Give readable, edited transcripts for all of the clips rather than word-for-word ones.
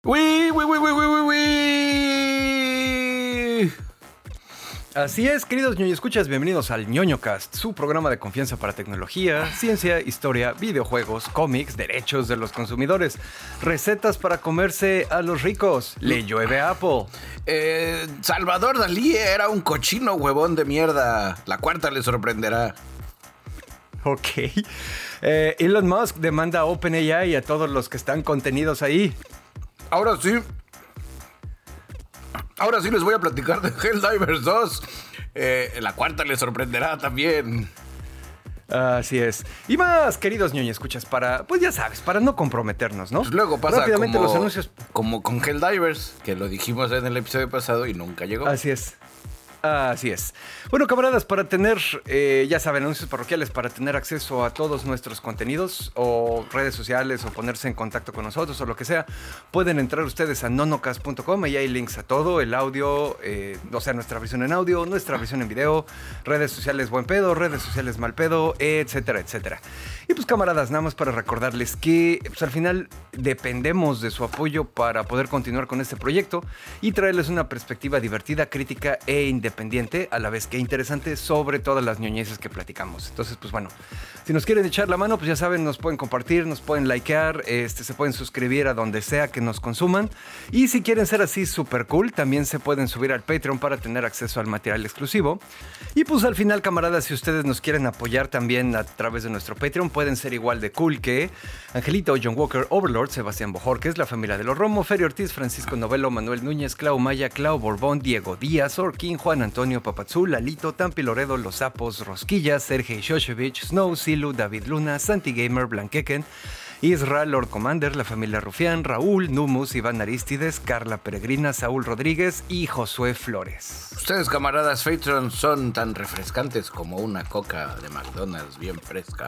¡Uy, uy, uy, uy, uy, uy, uy! Así es, queridos ñoño escuchas, bienvenidos al ñoñocast, su programa de confianza para tecnología, ciencia, historia, videojuegos, cómics, derechos de los consumidores, recetas para comerse a los ricos, le llueve a Apple. Salvador Dalí era un cochino huevón de mierda. La cuarta le sorprenderá. Ok. Elon Musk demanda a OpenAI y a todos los que están contenidos ahí. Ahora sí les voy a platicar de Helldivers 2. La cuarta le sorprenderá también. Así es. Y más, queridos ñoño escuchas, pues ya sabes, para no comprometernos, ¿no? Pues luego pasa rápidamente los anuncios. Como con Helldivers, que lo dijimos en el episodio pasado y nunca llegó. Así es. Así es. Bueno, camaradas, para tener, ya saben, anuncios parroquiales, para tener acceso a todos nuestros contenidos o redes sociales o ponerse en contacto con nosotros o lo que sea, pueden entrar ustedes a nonocast.com y hay links a todo, el audio, o sea, nuestra versión en audio, nuestra versión en video, redes sociales buen pedo, redes sociales mal pedo, etcétera, etcétera. Y pues, camaradas, nada más para recordarles que pues, al final dependemos de su apoyo para poder continuar con este proyecto y traerles una perspectiva divertida, crítica e independiente, a la vez que interesante, sobre todas las ñoñeces que platicamos. Entonces, pues bueno, si nos quieren echar la mano, pues ya saben, nos pueden compartir, nos pueden likear, se pueden suscribir a donde sea que nos consuman. Y si quieren ser así super cool, también se pueden subir al Patreon para tener acceso al material exclusivo. Y pues al final, camaradas, si ustedes nos quieren apoyar también a través de nuestro Patreon, pueden ser igual de cool que Angelito, John Walker, Overlord, Sebastián Bojorquez, la familia de los Romo, Ferio Ortiz, Francisco Novelo, Manuel Núñez, Clau Maya, Clau Borbón, Diego Díaz, Orquín, Juan Antonio Papazú, Lalito, Tampi Loredo, Los Sapos, Rosquilla, Sergei Shoshevich, Snow, Silu, David Luna, Santi Gamer, Blanquequen, Israel, Lord Commander, la familia Rufián, Raúl, Numus, Iván Aristides, Carla Peregrina, Saúl Rodríguez y Josué Flores. Ustedes, camaradas Patreon, son tan refrescantes como una coca de McDonald's bien fresca.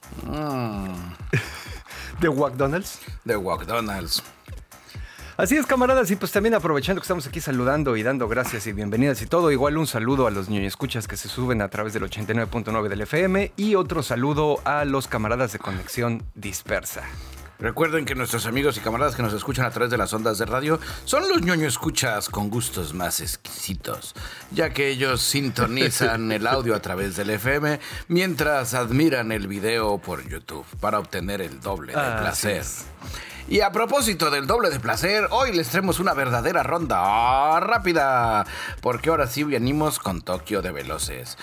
¿De McDonald's? De McDonald's. Así es, camaradas, y pues también aprovechando que estamos aquí saludando y dando gracias y bienvenidas y todo, igual un saludo a los ñoño escuchas que se suben a través del 89.9 del FM y otro saludo a los camaradas de Conexión Dispersa. Recuerden que nuestros amigos y camaradas que nos escuchan a través de las ondas de radio son los ñoño escuchas con gustos más exquisitos, ya que ellos sintonizan el audio a través del FM mientras admiran el video por YouTube para obtener el doble de placer. Y a propósito del doble de placer, hoy les traemos una verdadera ronda rápida, porque ahora sí venimos con Tokio de Veloces.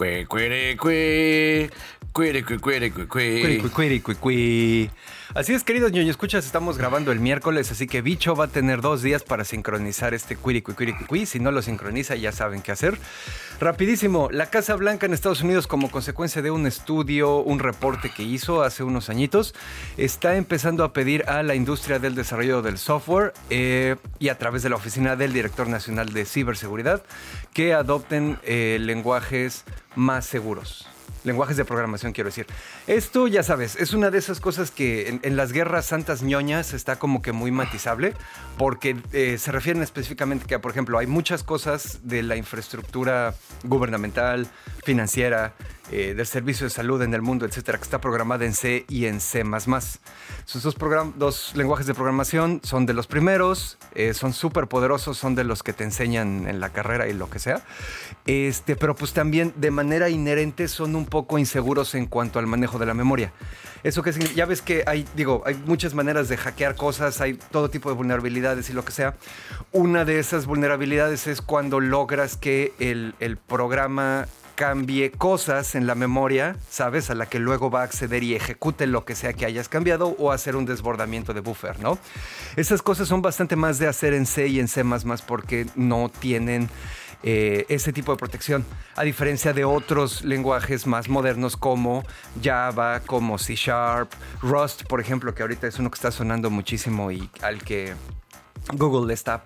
Así es, queridos ñoño escuchas, estamos grabando el miércoles, así que Bicho va a tener 2 días para sincronizar este cuiri. Si no lo sincroniza, ya saben qué hacer. Rapidísimo, la Casa Blanca en Estados Unidos, como consecuencia de un estudio, un reporte que hizo hace unos añitos, está empezando a pedir a la industria del desarrollo del software y a través de la Oficina del Director Nacional de Ciberseguridad que adopten lenguajes más seguros. Lenguajes de programación, quiero decir. Esto, ya sabes, es una de esas cosas que en las guerras santas ñoñas está como que muy matizable, porque se refieren específicamente que, por ejemplo, hay muchas cosas de la infraestructura gubernamental, financiera, del servicio de salud en el mundo, etcétera, que está programada en C y en C++. Esos dos lenguajes de programación son de los primeros, son súper poderosos, son de los que te enseñan en la carrera y lo que sea, pero pues también de manera inherente son un poco inseguros en cuanto al manejo de la memoria. Eso que ya ves que hay muchas maneras de hackear cosas, hay todo tipo de vulnerabilidades y lo que sea. Una de esas vulnerabilidades es cuando logras que el programa cambie cosas en la memoria, ¿sabes? A la que luego va a acceder y ejecute lo que sea que hayas cambiado o hacer un desbordamiento de buffer, ¿no? Esas cosas son bastante más de hacer en C y en C++ porque no tienen ese tipo de protección, a diferencia de otros lenguajes más modernos como Java, como C#, Rust, por ejemplo, que ahorita es uno que está sonando muchísimo y al que Google le está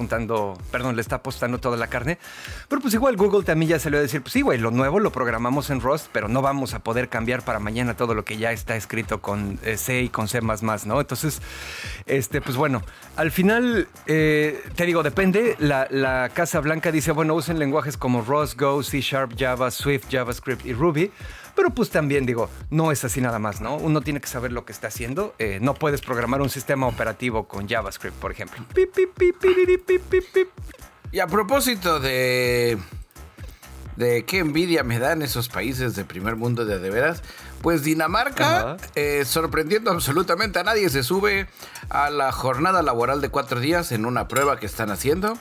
le está apostando toda la carne. Pero pues igual Google también ya salió a decir, pues sí, güey, lo nuevo lo programamos en Rust, pero no vamos a poder cambiar para mañana todo lo que ya está escrito con C y con C++, ¿no? Entonces, pues bueno, al final, te digo, depende. La Casa Blanca dice, bueno, usen lenguajes como Rust, Go, C#, Java, Swift, JavaScript y Ruby, Pero pues también digo, no es así nada más, ¿no? Uno tiene que saber lo que está haciendo. No puedes programar un sistema operativo con JavaScript, por ejemplo. Pip, pip, pip, piriri, pip, pip, pip. Y a propósito de qué envidia me dan esos países de primer mundo de veras, pues Dinamarca, sorprendiendo absolutamente a nadie, se sube a la jornada laboral de 4 días en una prueba que están haciendo.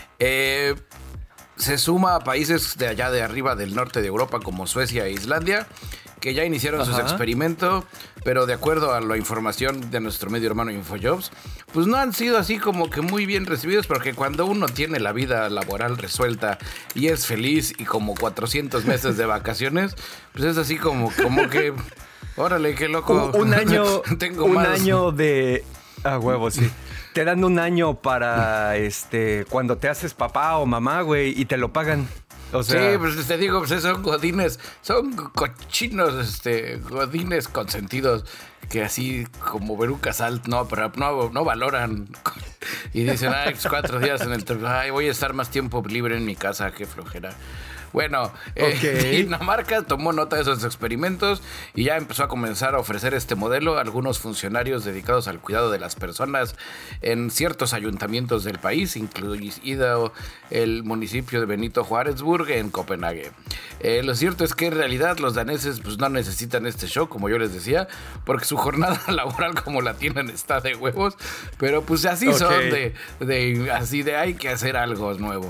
Se suma a países de allá de arriba del norte de Europa como Suecia e Islandia, que ya iniciaron sus experimentos, pero de acuerdo a la información de nuestro medio hermano Infojobs, pues no han sido así como que muy bien recibidos, porque cuando uno tiene la vida laboral resuelta y es feliz y como 400 meses de vacaciones, pues es así como que, órale, qué loco. Un año, tengo más. Año de... Ah, huevo, sí. Te dan un año para cuando te haces papá o mamá, güey, y te lo pagan. O sea, sí, pues te digo, pues son godines, son cochinos, godines consentidos que así como Veruca Salt no valoran y dicen, ay, pues 4 días en el ay, voy a estar más tiempo libre en mi casa, qué flojera. Bueno, Dinamarca tomó nota de esos experimentos y ya empezó a comenzar a ofrecer este modelo a algunos funcionarios dedicados al cuidado de las personas en ciertos ayuntamientos del país, incluido el municipio de Benito Juárezburg en Copenhague. Lo cierto es que en realidad los daneses pues no necesitan este show, como yo les decía, porque su jornada laboral como la tienen está de huevos, pero pues así son así de hay que hacer algo nuevo.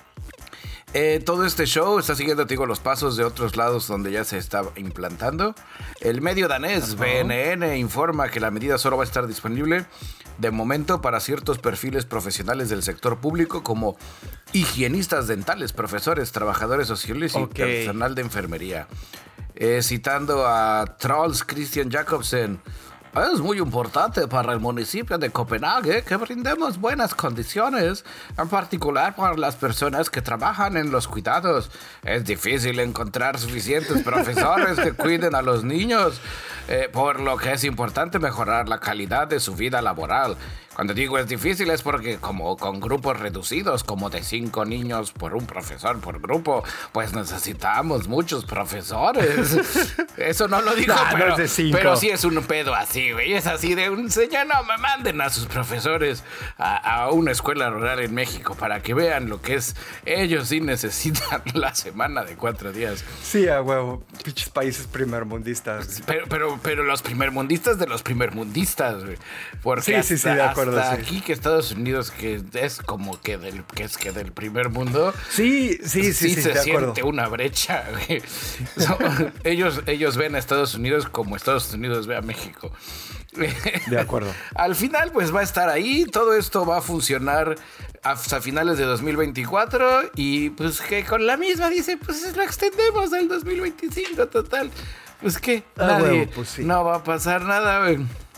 Todo este show está siguiendo, te digo, los pasos de otros lados donde ya se está implantando. El medio danés BNN informa que la medida solo va a estar disponible de momento para ciertos perfiles profesionales del sector público como higienistas dentales, profesores, trabajadores sociales y personal de enfermería. Citando a Troels Christian Jacobsen: es muy importante para el municipio de Copenhague que brindemos buenas condiciones, en particular para las personas que trabajan en los cuidados. Es difícil encontrar suficientes profesores que cuiden a los niños, por lo que es importante mejorar la calidad de su vida laboral. Cuando digo es difícil es porque como con grupos reducidos, como de 5 niños por un profesor por grupo, pues necesitamos muchos profesores. Eso no lo digo, pero sí es un pedo así, güey. Es así de un señor, no me manden a sus profesores a una escuela rural en México para que vean lo que es. Ellos sí necesitan la semana de 4 días. Sí, a huevo. Pinches países primermundistas. Pero los primermundistas de los primermundistas, güey. Porque sí, de acuerdo. Hasta aquí que Estados Unidos, que es como que del primer mundo, sí se siente una brecha, güey. Ellos ven a Estados Unidos como Estados Unidos ve a México. De acuerdo. Al final, pues va a estar ahí. Todo esto va a funcionar hasta finales de 2024. Y pues que con la misma dice, pues lo extendemos al 2025 total. Pues que no va a pasar nada, güey.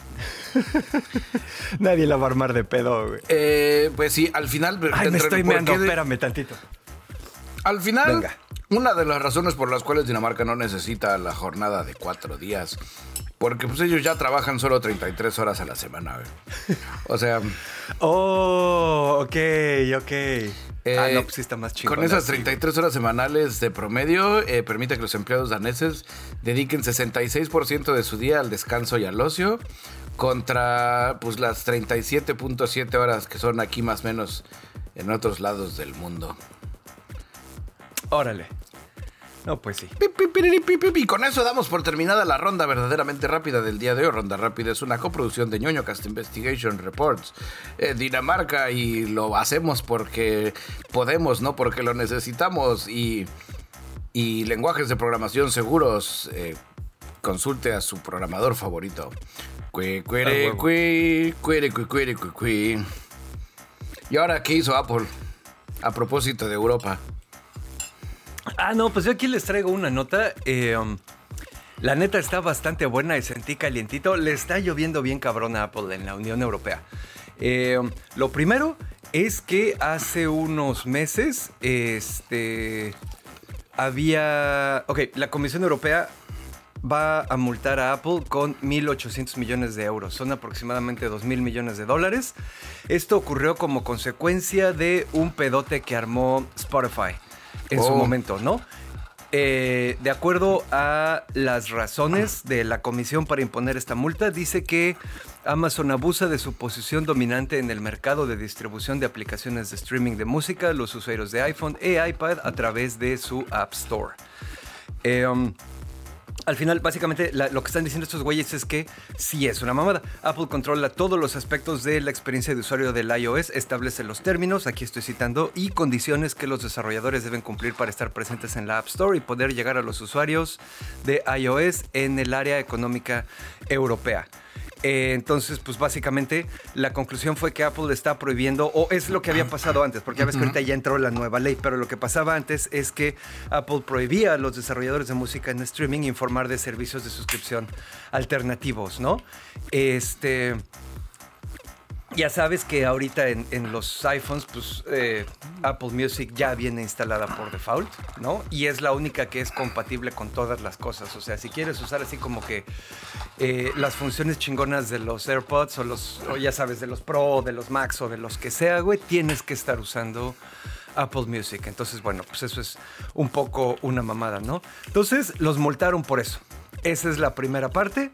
Nadie la va a armar de pedo, güey. Pues sí, al final... Ay, me estoy meando, espérame tantito. Al final, una de las razones por las cuales Dinamarca no necesita la jornada de 4 días, porque pues ellos ya trabajan solo 33 horas a la semana, güey. O sea... ok. No, pues sí está más chingón. Con esas 33 horas semanales de promedio, permite que los empleados daneses dediquen 66% de su día al descanso y al ocio, contra pues las 37.7 horas que son aquí más o menos en otros lados del mundo. Órale. No, pues sí. Y con eso damos por terminada la ronda verdaderamente rápida del día de hoy. Ronda rápida es una coproducción de ñoñocast Investigation Reports, Dinamarca, y lo hacemos porque podemos, no porque lo necesitamos. Y lenguajes de programación seguros, consulte a su programador favorito. ¿Y ahora qué hizo Apple a propósito de Europa? No, pues yo aquí les traigo una nota. La neta está bastante buena y sentí calientito. Le está lloviendo bien cabrón a Apple en la Unión Europea. Lo primero es que hace unos meses la Comisión Europea va a multar a Apple con 1.800 millones de euros. Son aproximadamente 2.000 millones de dólares. Esto ocurrió como consecuencia de un pedote que armó Spotify en su momento, ¿no? de acuerdo a las razones de la comisión para imponer esta multa, dice que Amazon abusa de su posición dominante en el mercado de distribución de aplicaciones de streaming de música a los usuarios de iPhone e iPad a través de su App Store. Al final, básicamente, lo que están diciendo estos güeyes es que sí es una mamada. Apple controla todos los aspectos de la experiencia de usuario del iOS, establece los términos, aquí estoy citando, y condiciones que los desarrolladores deben cumplir para estar presentes en la App Store y poder llegar a los usuarios de iOS en el área económica europea. Entonces, pues básicamente la conclusión fue que Apple está prohibiendo, o es lo que había pasado antes, porque ya ves que ahorita ya entró la nueva ley, pero lo que pasaba antes es que Apple prohibía a los desarrolladores de música en streaming informar de servicios de suscripción alternativos, ¿no? Ya sabes que ahorita en los iPhones, pues Apple Music ya viene instalada por default, ¿no? Y es la única que es compatible con todas las cosas. O sea, si quieres usar así como que las funciones chingonas de los AirPods o ya sabes, de los Pro, de los Max o de los que sea, güey, tienes que estar usando Apple Music. Entonces, bueno, pues eso es un poco una mamada, ¿no? Entonces, los multaron por eso. Esa es la primera parte.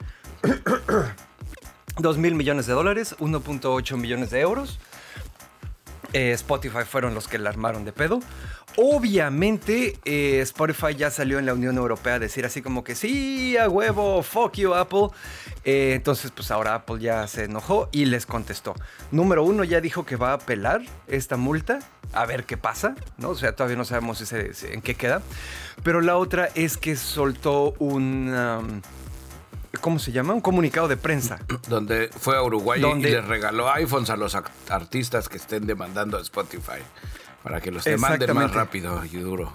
$2,000 millones, 1.8 millones de euros. Spotify fueron los que la armaron de pedo. Obviamente, Spotify ya salió en la Unión Europea a decir así como que sí, a huevo, fuck you, Apple. Entonces, pues ahora Apple ya se enojó y les contestó. Número uno, ya dijo que va a apelar esta multa, a ver qué pasa, ¿no? O sea, todavía no sabemos en qué queda. Pero la otra es que soltó un... ¿cómo se llama? Un comunicado de prensa. Donde fue a Uruguay y les regaló iPhones a los artistas que estén demandando a Spotify para que los demanden más rápido y duro.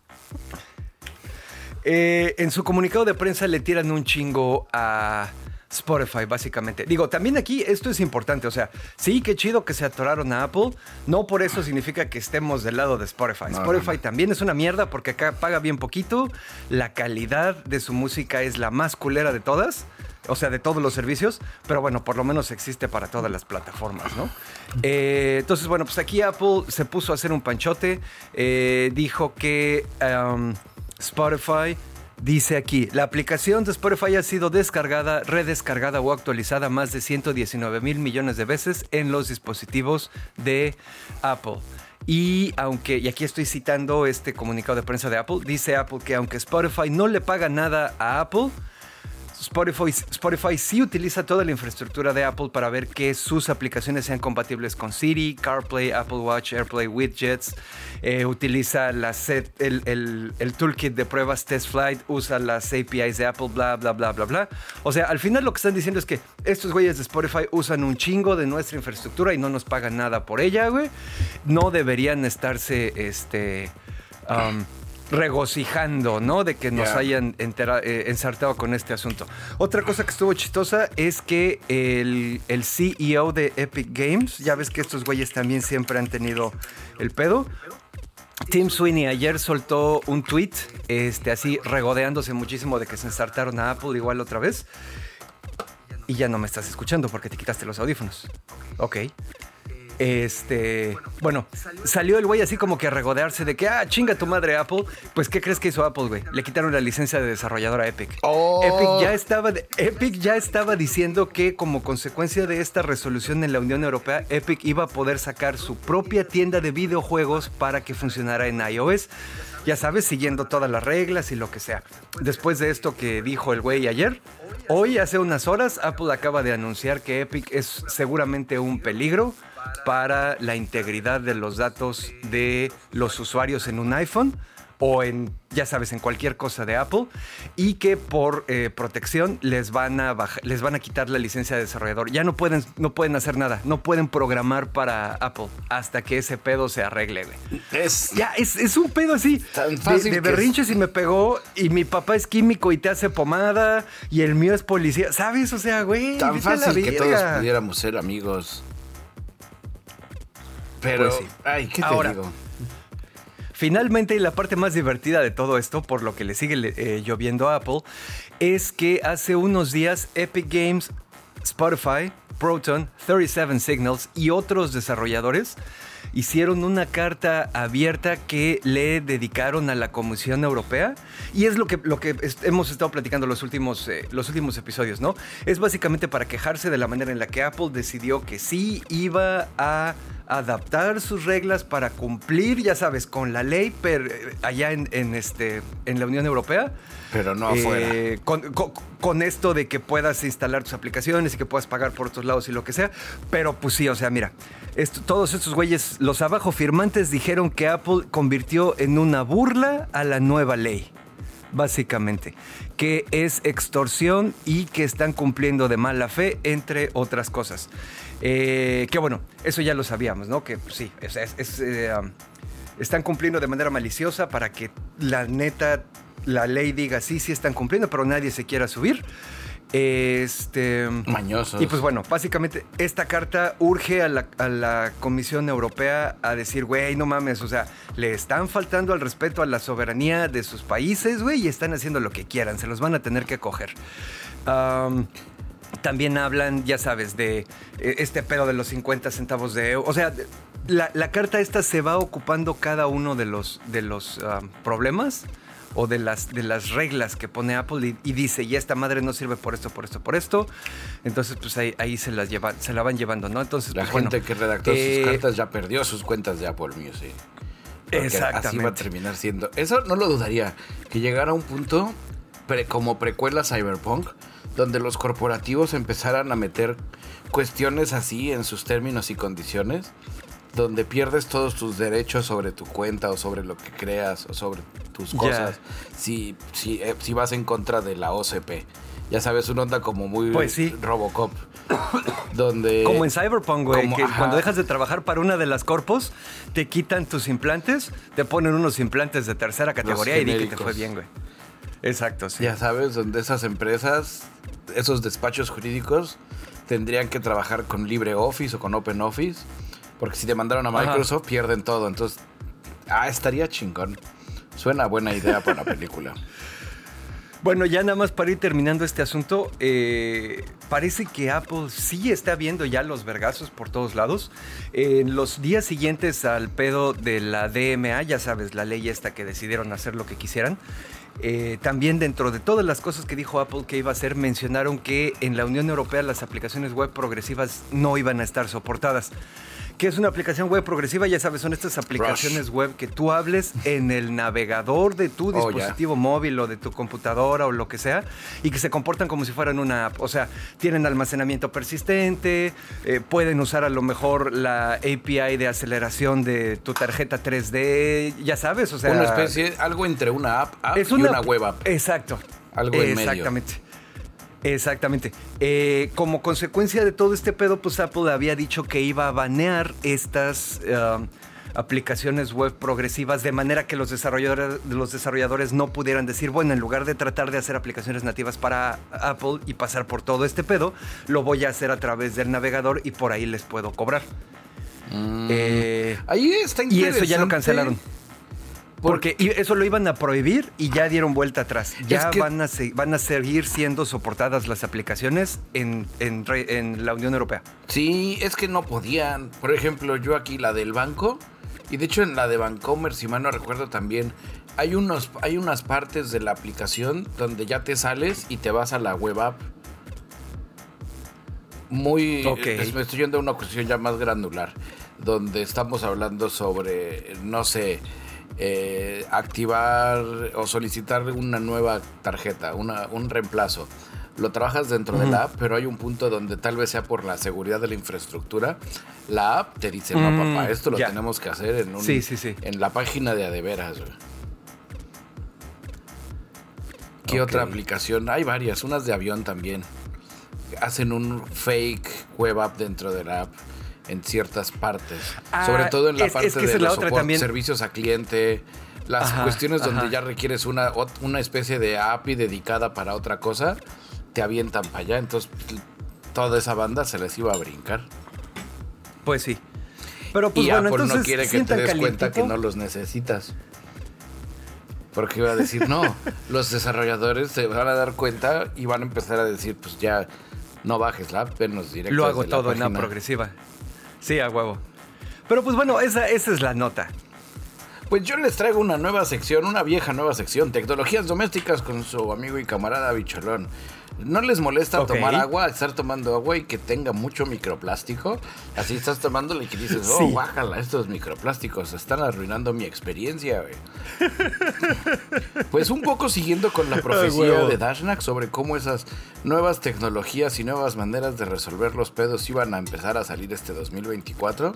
En su comunicado de prensa le tiran un chingo a Spotify, básicamente. Digo, también aquí esto es importante. O sea, sí, qué chido que se atoraron a Apple. No por eso significa que estemos del lado de Spotify. Spotify también es una mierda porque acá paga bien poquito. La calidad de su música es la más culera de todas. O sea, de todos los servicios. Pero bueno, por lo menos existe para todas las plataformas, ¿no? Entonces, bueno, pues aquí Apple se puso a hacer un panchote. Dijo que Spotify... Dice aquí, la aplicación de Spotify ha sido descargada, redescargada o actualizada más de 119,000 millones de veces en los dispositivos de Apple. Y aquí estoy citando este comunicado de prensa de Apple, dice Apple que aunque Spotify no le paga nada a Apple, Spotify sí utiliza toda la infraestructura de Apple para ver que sus aplicaciones sean compatibles con Siri, CarPlay, Apple Watch, AirPlay, widgets. Utiliza el toolkit de pruebas Test Flight, usa las APIs de Apple, bla, bla, bla, bla, bla. O sea, al final lo que están diciendo es que estos güeyes de Spotify usan un chingo de nuestra infraestructura y no nos pagan nada por ella, güey. No deberían estarse, regocijando, ¿no? De que nos hayan ensartado con este asunto. Otra cosa que estuvo chistosa es que el CEO de Epic Games, ya ves que estos güeyes también siempre han tenido el pedo. Tim Sweeney ayer soltó un tweet, así regodeándose muchísimo de que se ensartaron a Apple igual otra vez. Y ya no me estás escuchando porque te quitaste los audífonos. Ok. Bueno, salió el güey así como que a regodearse de que, chinga tu madre Apple. Pues, ¿qué crees que hizo Apple, güey? Le quitaron la licencia de desarrollador a Epic. Epic ya estaba diciendo que como consecuencia de esta resolución en la Unión Europea, Epic iba a poder sacar su propia tienda de videojuegos para que funcionara en iOS. Ya sabes, siguiendo todas las reglas y lo que sea. Después de esto que dijo el güey ayer, hoy, hace unas horas, Apple acaba de anunciar que Epic es seguramente un peligro para la integridad de los datos de los usuarios en un iPhone o en, ya sabes, en cualquier cosa de Apple, y que por protección les van a quitar la licencia de desarrollador. Ya no pueden hacer nada, no pueden programar para Apple hasta que ese pedo se arregle, güey. Es un pedo así tan fácil de berrinches y me pegó, y mi papá es químico y te hace pomada, y el mío es policía, ¿sabes? O sea, güey, tan fácil que todos pudiéramos ser amigos. Pero, pues sí. Ay, ¿qué te digo? Finalmente, la parte más divertida de todo esto, por lo que le sigue lloviendo a Apple, es que hace unos días Epic Games, Spotify, Proton, 37 Signals y otros desarrolladores hicieron una carta abierta que le dedicaron a la Comisión Europea y es lo que hemos estado platicando los últimos episodios, ¿no? Es básicamente para quejarse de la manera en la que Apple decidió que sí iba a adaptar sus reglas para cumplir, ya sabes, con la ley allá en la Unión Europea. Pero no afuera. Con esto de que puedas instalar tus aplicaciones y que puedas pagar por otros lados y lo que sea. Pero pues sí, o sea, mira, todos estos güeyes, los abajo firmantes dijeron que Apple convirtió en una burla a la nueva ley. Básicamente, que es extorsión y que están cumpliendo de mala fe, entre otras cosas. Que bueno, eso ya lo sabíamos, ¿no? Que pues, sí, están cumpliendo de manera maliciosa para que la ley diga sí están cumpliendo, pero nadie se quiera subir. Mañosos. Y pues bueno, básicamente esta carta urge a la Comisión Europea a decir, güey, no mames, o sea, le están faltando al respeto a la soberanía de sus países, güey, y están haciendo lo que quieran, se los van a tener que coger. También hablan, ya sabes, de este pedo de los 50 centavos de euro. O sea, la carta esta se va ocupando cada uno de los problemas o de las reglas que pone Apple y dice, y esta madre no sirve por esto. Entonces, pues ahí se la van llevando, ¿no? Entonces, la pues, gente que redactó sus cartas ya perdió sus cuentas de Apple Music. Exactamente. Así va a terminar siendo. Eso no lo dudaría, que llegara a un punto como precuela Cyberpunk, donde los corporativos empezaran a meter cuestiones así en sus términos y condiciones, donde pierdes todos tus derechos sobre tu cuenta o sobre lo que creas o sobre tus cosas, si vas en contra de la OCP. Ya sabes, una onda como muy pues sí. Robocop. Donde, como en Cyberpunk, güey, cuando dejas de trabajar para una de las corpos, te quitan tus implantes, te ponen unos implantes de tercera categoría y di que te fue bien, güey. Exacto, sí. Ya sabes, donde esas empresas, esos despachos jurídicos, tendrían que trabajar con LibreOffice o con OpenOffice, porque si te mandaron a Microsoft, pierden todo. Entonces, estaría chingón. Suena buena idea para la película. Bueno, ya nada más para ir terminando este asunto, parece que Apple sí está viendo ya los vergazos por todos lados. En los días siguientes al pedo de la DMA, ya sabes, la ley esta que decidieron hacer lo que quisieran, también dentro de todas las cosas que dijo Apple que iba a hacer, mencionaron que en la Unión Europea las aplicaciones web progresivas no iban a estar soportadas. ¿Qué es una aplicación web progresiva? Ya sabes, son estas aplicaciones web que tú hables en el navegador de tu dispositivo móvil o de tu computadora o lo que sea y que se comportan como si fueran una app. O sea, tienen almacenamiento persistente, pueden usar a lo mejor la API de aceleración de tu tarjeta 3D, ya sabes, o sea... Una especie, algo entre una app y una web app. Exacto. Algo en medio. Exactamente. Como consecuencia de todo este pedo, pues Apple había dicho que iba a banear estas aplicaciones web progresivas de manera que los desarrolladores no pudieran decir, bueno, en lugar de tratar de hacer aplicaciones nativas para Apple y pasar por todo este pedo, lo voy a hacer a través del navegador y por ahí les puedo cobrar. Ahí está interesante. Y eso ya lo cancelaron. Porque eso lo iban a prohibir y ya dieron vuelta atrás. Ya van a seguir siendo soportadas las aplicaciones en la Unión Europea. Sí, es que no podían. Por ejemplo, yo aquí la del banco, y de hecho en la de Bancomer, si mal no recuerdo también, hay unas partes de la aplicación donde ya te sales y te vas a la web app. Me estoy yendo a una cuestión ya más granular, donde estamos hablando sobre, no sé... activar o solicitar una nueva tarjeta, un reemplazo. Lo trabajas dentro de la app, pero hay un punto donde tal vez sea por la seguridad de la infraestructura, la app te dice, no papá, esto lo tenemos que hacer en la página de adeveras. ¿Qué otra aplicación? Hay varias, unas de avión también. Hacen un fake web app dentro de la app en ciertas partes, sobre todo en la parte de los servicios a cliente, las cuestiones donde ya requieres una especie de API dedicada para otra cosa, te avientan para allá, entonces toda esa banda se les iba a brincar. Pues sí. Pero pues y bueno, Apple entonces no quiere que te des cuenta que no los necesitas. Porque iba a decir, no, los desarrolladores se van a dar cuenta y van a empezar a decir, pues ya no bajes la app, venos directo. Lo hago todo en app progresiva. Sí, a huevo. Pero pues bueno, esa es la nota. Pues yo les traigo una nueva sección, una vieja nueva sección, tecnologías domésticas con su amigo y camarada Bicholón. ¿No les molesta tomar agua, estar tomando agua y que tenga mucho microplástico? Así estás tomándole y que dices, oh, sí, guácala, estos microplásticos están arruinando mi experiencia, güey. Pues un poco siguiendo con la profecía de Dashnak sobre cómo esas nuevas tecnologías y nuevas maneras de resolver los pedos iban a empezar a salir este 2024.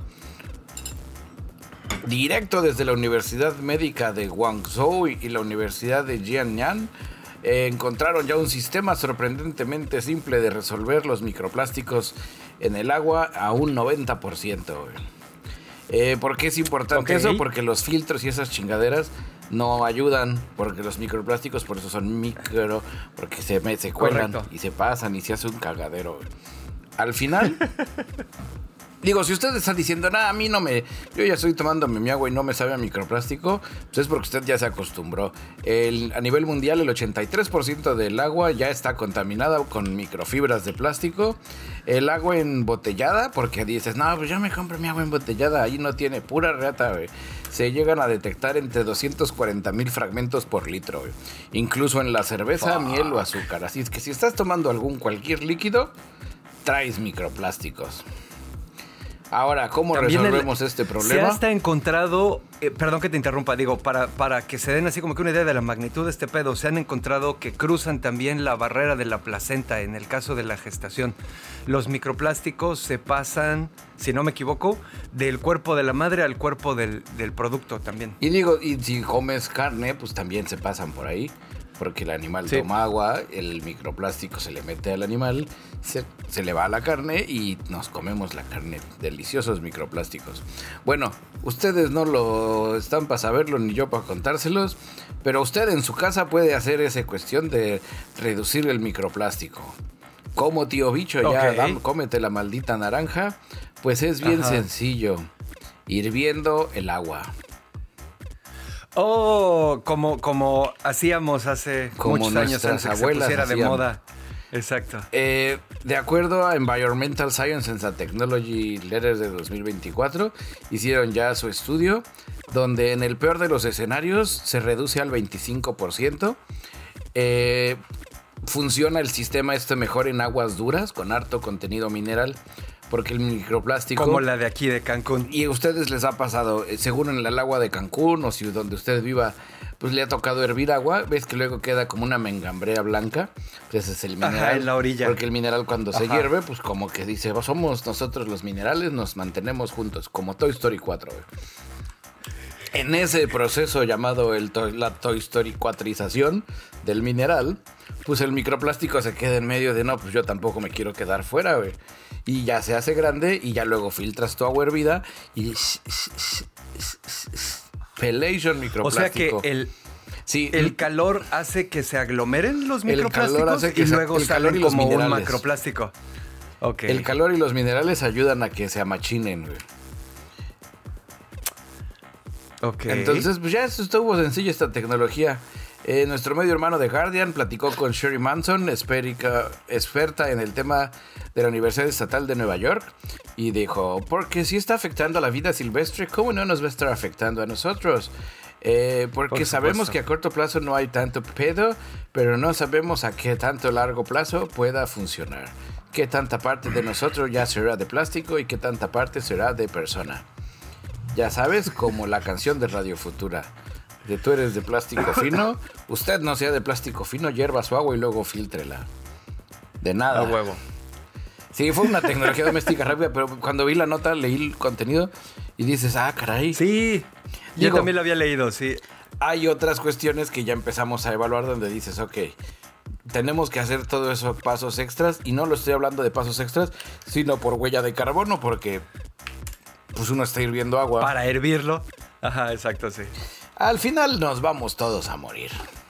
Directo desde la Universidad Médica de Guangzhou y la Universidad de Jiangnan, encontraron ya un sistema sorprendentemente simple de resolver los microplásticos en el agua a un 90%. ¿Por qué es importante eso? Porque los filtros y esas chingaderas no ayudan, porque los microplásticos por eso son micro, porque se cuelan. Correcto. Y se pasan y se hace un cagadero. Al final... Digo, si ustedes están diciendo, a mí no me... Yo ya estoy tomándome mi agua y no me sabe a microplástico, pues es porque usted ya se acostumbró. A nivel mundial, el 83% del agua ya está contaminada con microfibras de plástico. El agua embotellada, porque dices, no, pues yo me compro mi agua embotellada, ahí no tiene pura reata, güey. Se llegan a detectar entre 240,000 fragmentos por litro, güey. Incluso en la cerveza, miel o azúcar. Así es que si estás tomando cualquier líquido, traes microplásticos. Ahora, ¿cómo también resolvemos este problema? Se ha hasta encontrado, perdón que te interrumpa, digo, para que se den así como que una idea de la magnitud de este pedo, se han encontrado que cruzan también la barrera de la placenta en el caso de la gestación. Los microplásticos se pasan, si no me equivoco, del cuerpo de la madre al cuerpo del producto también. Y si comes carne, pues también se pasan por ahí. Porque el animal toma agua, el microplástico se le mete al animal, se le va a la carne y nos comemos la carne. Deliciosos microplásticos. Bueno, ustedes no lo están para saberlo ni yo para contárselos, pero usted en su casa puede hacer esa cuestión de reducir el microplástico. Como tío bicho, cómete la maldita naranja, pues es bien sencillo. Hirviendo el agua. Oh, como hacíamos hace muchos años antes de que se pusiera de moda. Exacto. De acuerdo a Environmental Science and Technology Letters de 2024, hicieron ya su estudio, donde en el peor de los escenarios se reduce al 25%. Funciona el sistema mejor en aguas duras, con harto contenido mineral. Porque el microplástico... Como la de aquí de Cancún. Y a ustedes les ha pasado, seguro en el agua de Cancún o si donde usted viva, pues le ha tocado hervir agua. Ves que luego queda como una mengambrea blanca. Pues ese es el mineral. En la orilla. Porque el mineral cuando se hierve, pues como que dice, somos nosotros los minerales, nos mantenemos juntos. Como Toy Story 4. En ese proceso llamado la Toy Story 4ización del mineral, pues el microplástico se queda en medio de, no, pues yo tampoco me quiero quedar fuera, güey. Y ya se hace grande y ya luego filtras tu agua hervida y... Pelation microplástico. O sea que el calor hace que se aglomeren los microplásticos el calor hace que y luego salen como un macroplástico. Okay. El calor y los minerales ayudan a que se amachinen, güey. Okay. Entonces, pues ya estuvo sencilla esta tecnología. Nuestro medio hermano de Guardian platicó con Sherry Manson, experta en el tema de la Universidad Estatal de Nueva York, y dijo, porque si está afectando a la vida silvestre, ¿cómo no nos va a estar afectando a nosotros? Porque sabemos que a corto plazo no hay tanto pedo, pero no sabemos a qué tanto largo plazo pueda funcionar. Qué tanta parte de nosotros ya será de plástico y qué tanta parte será de persona. Ya sabes, como la canción de Radio Futura. De tú eres de plástico fino, usted no sea de plástico fino, hierva su agua y luego fíltrela. De nada. A huevo. Sí, fue una tecnología doméstica rápida, pero cuando vi la nota, leí el contenido y dices, caray. Sí, yo también lo había leído, sí. Hay otras cuestiones que ya empezamos a evaluar donde dices, ok, tenemos que hacer todo eso pasos extras, y no lo estoy hablando de pasos extras, sino por huella de carbono, porque pues uno está hirviendo agua. Para hervirlo. Ajá, exacto, sí. Al final nos vamos todos a morir.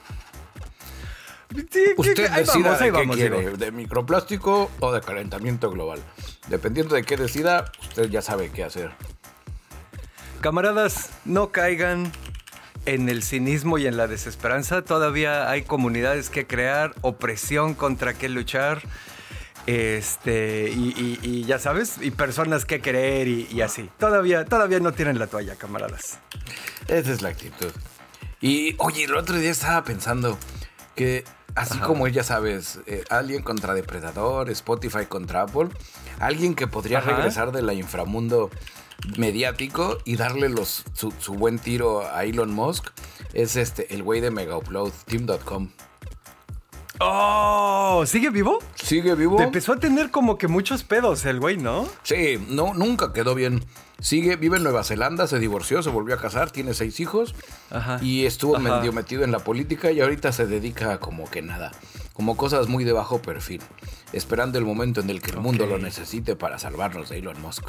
Sí, usted decida qué quiere, de microplástico o de calentamiento global. Dependiendo de qué decida, usted ya sabe qué hacer. Camaradas, no caigan en el cinismo y en la desesperanza. Todavía hay comunidades que crear, opresión contra que luchar. Y ya sabes, y personas que querer y así. Todavía no tienen la toalla, camaradas. Esa es la actitud. Y oye, el otro día estaba pensando que así como ya sabes, Alien contra Depredador, Spotify contra Apple, alguien que podría regresar de la inframundo mediático y darle su buen tiro a Elon Musk es el güey de Mega Upload, Team.com. ¡Oh! ¿Sigue vivo? ¿Sigue vivo? Empezó a tener como que muchos pedos el güey, ¿no? Sí, no, nunca quedó bien. Vive en Nueva Zelanda, se divorció, se volvió a casar, tiene 6 hijos. Ajá. Y estuvo medio metido en la política y ahorita se dedica a como que nada. Como cosas muy de bajo perfil. Esperando el momento en el que el mundo lo necesite para salvarnos de Elon Musk.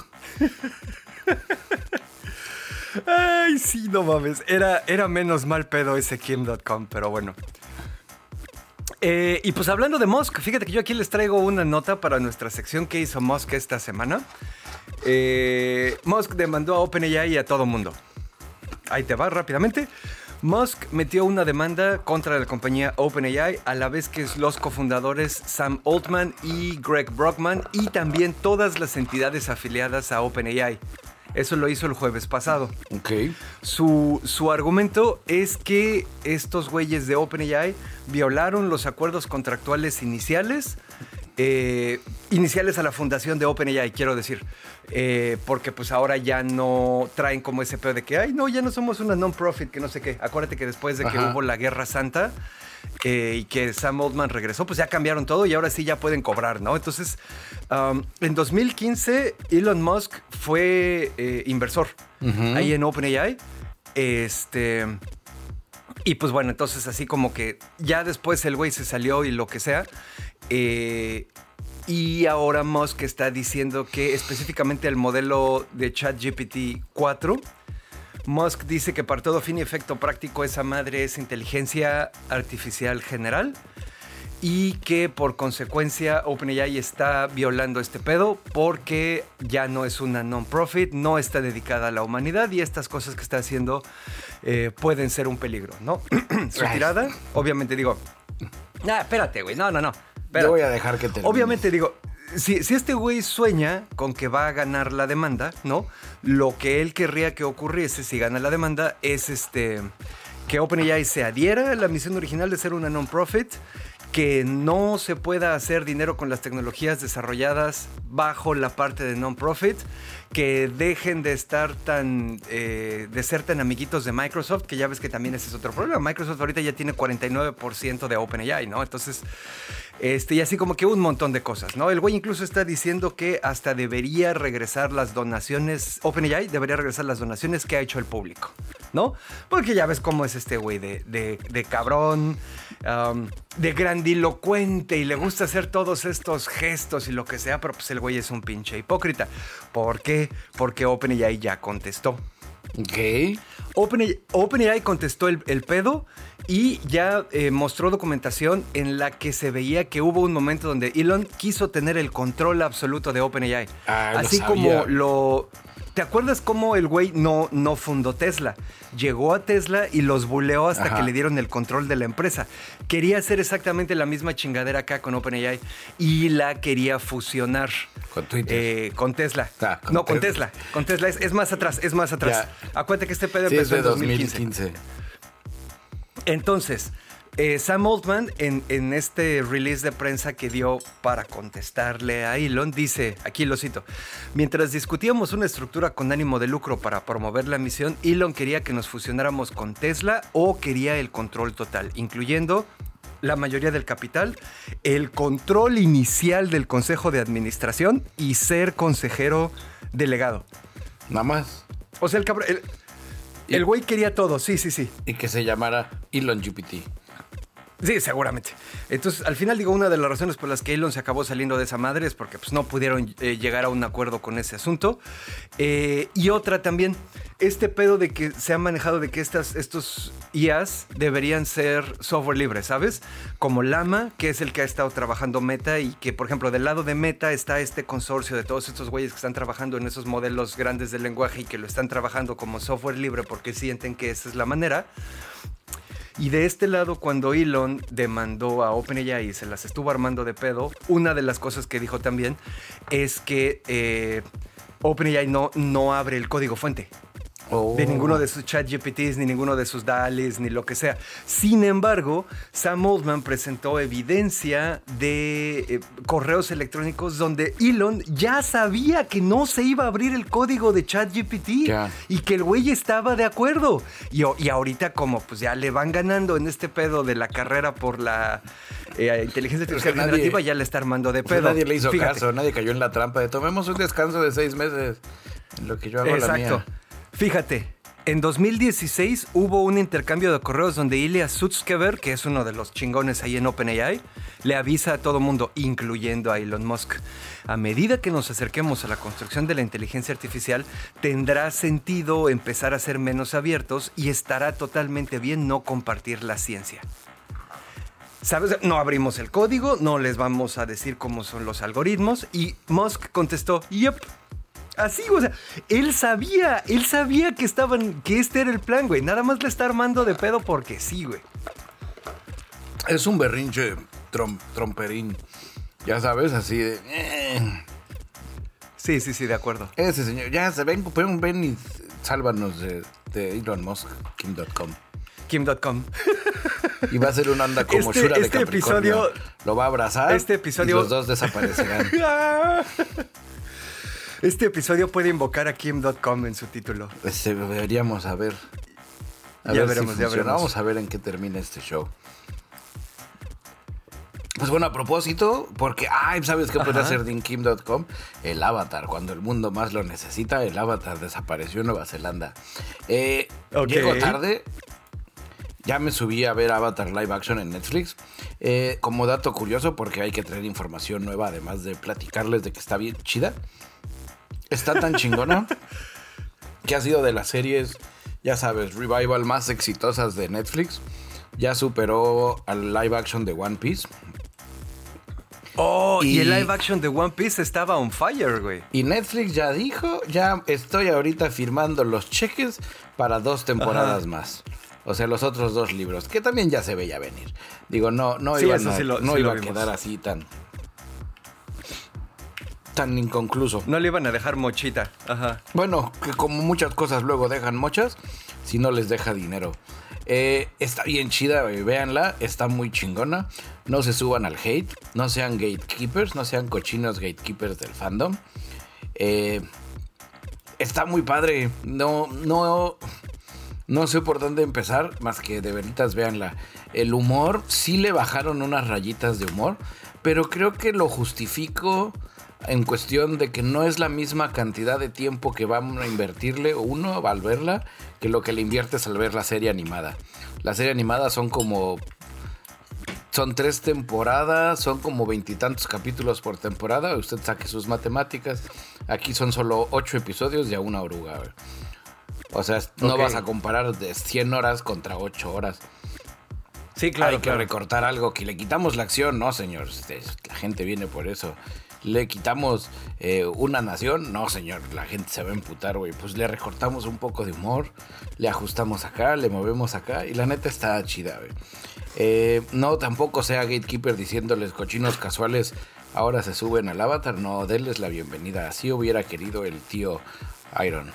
Ay, sí, no mames. Era menos mal pedo ese Kim.com, pero bueno. Y pues hablando de Musk, fíjate que yo aquí les traigo una nota para nuestra sección que hizo Musk esta semana. Musk demandó a OpenAI y a todo mundo. Ahí te va rápidamente. Musk metió una demanda contra la compañía OpenAI a la vez que los cofundadores Sam Altman y Greg Brockman y también todas las entidades afiliadas a OpenAI. Eso lo hizo el jueves pasado. Ok. Su argumento es que estos güeyes de OpenAI violaron los acuerdos contractuales iniciales a la fundación de OpenAI, quiero decir. Porque pues ahora ya no traen como ese pedo de que, ay, no, ya no somos una non-profit, que no sé qué. Acuérdate que después de que hubo la Guerra Santa y que Sam Altman regresó, pues ya cambiaron todo y ahora sí ya pueden cobrar, ¿no? Entonces, en 2015, Elon Musk fue inversor ahí en OpenAI. Y pues bueno, entonces así como que ya después el güey se salió y lo que sea. Y ahora Musk está diciendo que específicamente el modelo de ChatGPT 4, Musk dice que para todo fin y efecto práctico esa madre es inteligencia artificial general y que por consecuencia OpenAI está violando este pedo porque ya no es una non-profit, no está dedicada a la humanidad y estas cosas que está haciendo pueden ser un peligro, ¿no? Su tirada, obviamente digo, espérate, güey, no. Yo voy a dejar que termine. Obviamente digo, si este güey sueña con que va a ganar la demanda, ¿no? Lo que él querría que ocurriese si gana la demanda es que OpenAI se adhiera a la misión original de ser una non-profit, que no se pueda hacer dinero con las tecnologías desarrolladas bajo la parte de non-profit, que dejen de estar de ser tan amiguitos de Microsoft, que ya ves que también ese es otro problema. Microsoft ahorita ya tiene 49% de OpenAI, ¿no? Entonces, y así como que un montón de cosas, ¿no? El güey incluso está diciendo que hasta debería regresar las donaciones, OpenAI debería regresar las donaciones que ha hecho el público, ¿no? Porque ya ves cómo es este güey de cabrón, de grandilocuente y le gusta hacer todos estos gestos y lo que sea, pero pues el güey es un pinche hipócrita. ¿Por qué? Porque OpenAI ya contestó. Ok. OpenAI contestó el pedo y ya mostró documentación en la que se veía que hubo un momento donde Elon quiso tener el control absoluto de OpenAI. Así como ¿te acuerdas cómo el güey no fundó Tesla? Llegó a Tesla y los buleó hasta que le dieron el control de la empresa. Quería hacer exactamente la misma chingadera acá con OpenAI y la quería fusionar. Con Twitter. Con Tesla. Con Tesla. Con Tesla. Es más atrás. Ya. Acuérdate que este pedo empezó en 2015. Entonces, Sam Altman, en este release de prensa que dio para contestarle a Elon, dice, aquí lo cito, mientras discutíamos una estructura con ánimo de lucro para promover la misión, Elon quería que nos fusionáramos con Tesla o quería el control total, incluyendo la mayoría del capital, el control inicial del consejo de administración y ser consejero delegado. Nada más. O sea, el güey quería todo, sí. Y que se llamara Elon GPT. Sí, seguramente. Entonces, al final digo, una de las razones por las que Elon se acabó saliendo de esa madre es porque pues, no pudieron llegar a un acuerdo con ese asunto. Y otra también, este pedo de que se ha manejado de que estos IAs deberían ser software libre, ¿sabes? Como Llama, que es el que ha estado trabajando Meta y que, por ejemplo, del lado de Meta está este consorcio de todos estos güeyes que están trabajando en esos modelos grandes del lenguaje y que lo están trabajando como software libre porque sienten que esa es la manera. Y de este lado, cuando Elon demandó a OpenAI y se las estuvo armando de pedo, una de las cosas que dijo también es que OpenAI no abre el código fuente. De ninguno de sus ChatGPTs, ni ninguno de sus DALL-Es, ni lo que sea. Sin embargo, Sam Altman presentó evidencia de correos electrónicos donde Elon ya sabía que no se iba a abrir el código de ChatGPT y que el güey estaba de acuerdo. Y ahorita como pues ya le van ganando en este pedo de la carrera por la inteligencia artificial generativa, ya le está armando de pedo. Nadie le hizo caso, nadie cayó en la trampa de tomemos un descanso de 6 meses en lo que yo hago la mía. Exacto. Fíjate, en 2016 hubo un intercambio de correos donde Ilya Sutskever, que es uno de los chingones ahí en OpenAI, le avisa a todo mundo, incluyendo a Elon Musk. A medida que nos acerquemos a la construcción de la inteligencia artificial, tendrá sentido empezar a ser menos abiertos y estará totalmente bien no compartir la ciencia. ¿Sabes? No abrimos el código, no les vamos a decir cómo son los algoritmos. Y Musk contestó, yep. Así, o sea, él sabía que este era el plan, güey. Nada más le está armando de pedo porque sí, güey. Es un berrinche tromperín. Ya sabes, así de... Sí, de acuerdo. Ese señor, ya se ven y sálvanos de Elon Musk, Kim.com. Kim.com. Y va a ser una onda como Shura de Capricornio. Lo va a abrazar y los dos desaparecerán. Este episodio puede invocar a Kim.com en su título. Pues deberíamos saber. Ya veremos. Vamos a ver en qué termina este show. Pues bueno, a propósito, porque, ¿sabes qué puede hacer en Kim.com? El avatar. Cuando el mundo más lo necesita, el avatar desapareció en Nueva Zelanda. Llego tarde. Ya me subí a ver Avatar Live Action en Netflix. Como dato curioso, porque hay que traer información nueva, además de platicarles de que está bien chida. Está tan chingona que ha sido de las series, ya sabes, revival más exitosas de Netflix. Ya superó al live action de One Piece. Oh, y el live action de One Piece estaba on fire, güey. Y Netflix ya dijo, ya estoy ahorita firmando los cheques para 2 temporadas más. O sea, los otros 2 libros, que también ya se veía venir. Digo, no iba a quedar así tan inconcluso. No le iban a dejar mochita. Ajá. Bueno, que como muchas cosas luego dejan mochas, si no les deja dinero. Está bien chida, véanla, está muy chingona. No se suban al hate, no sean gatekeepers, no sean cochinos gatekeepers del fandom. Está muy padre. No sé por dónde empezar, más que de veritas véanla. El humor, sí le bajaron unas rayitas de humor, pero creo que lo justifico en cuestión de que no es la misma cantidad de tiempo que van a invertirle uno al verla que lo que le inviertes al ver la serie animada. La serie animada son 3 temporadas, son como 20 y tantos capítulos por temporada. Usted saque sus matemáticas. Aquí son solo 8 episodios y a una oruga. O sea, no vas a comparar de 100 horas contra 8 horas. Sí, claro. Hay que recortar algo, que le quitamos la acción. No, señor, la gente viene por eso. Le quitamos una nación. No, señor, la gente se va a emputar, güey. Pues le recortamos un poco de humor, le ajustamos acá, le movemos acá. Y la neta está chida, güey. No, tampoco sea gatekeeper diciéndoles cochinos casuales, ahora se suben al avatar. No, denles la bienvenida. Así hubiera querido el tío Iron.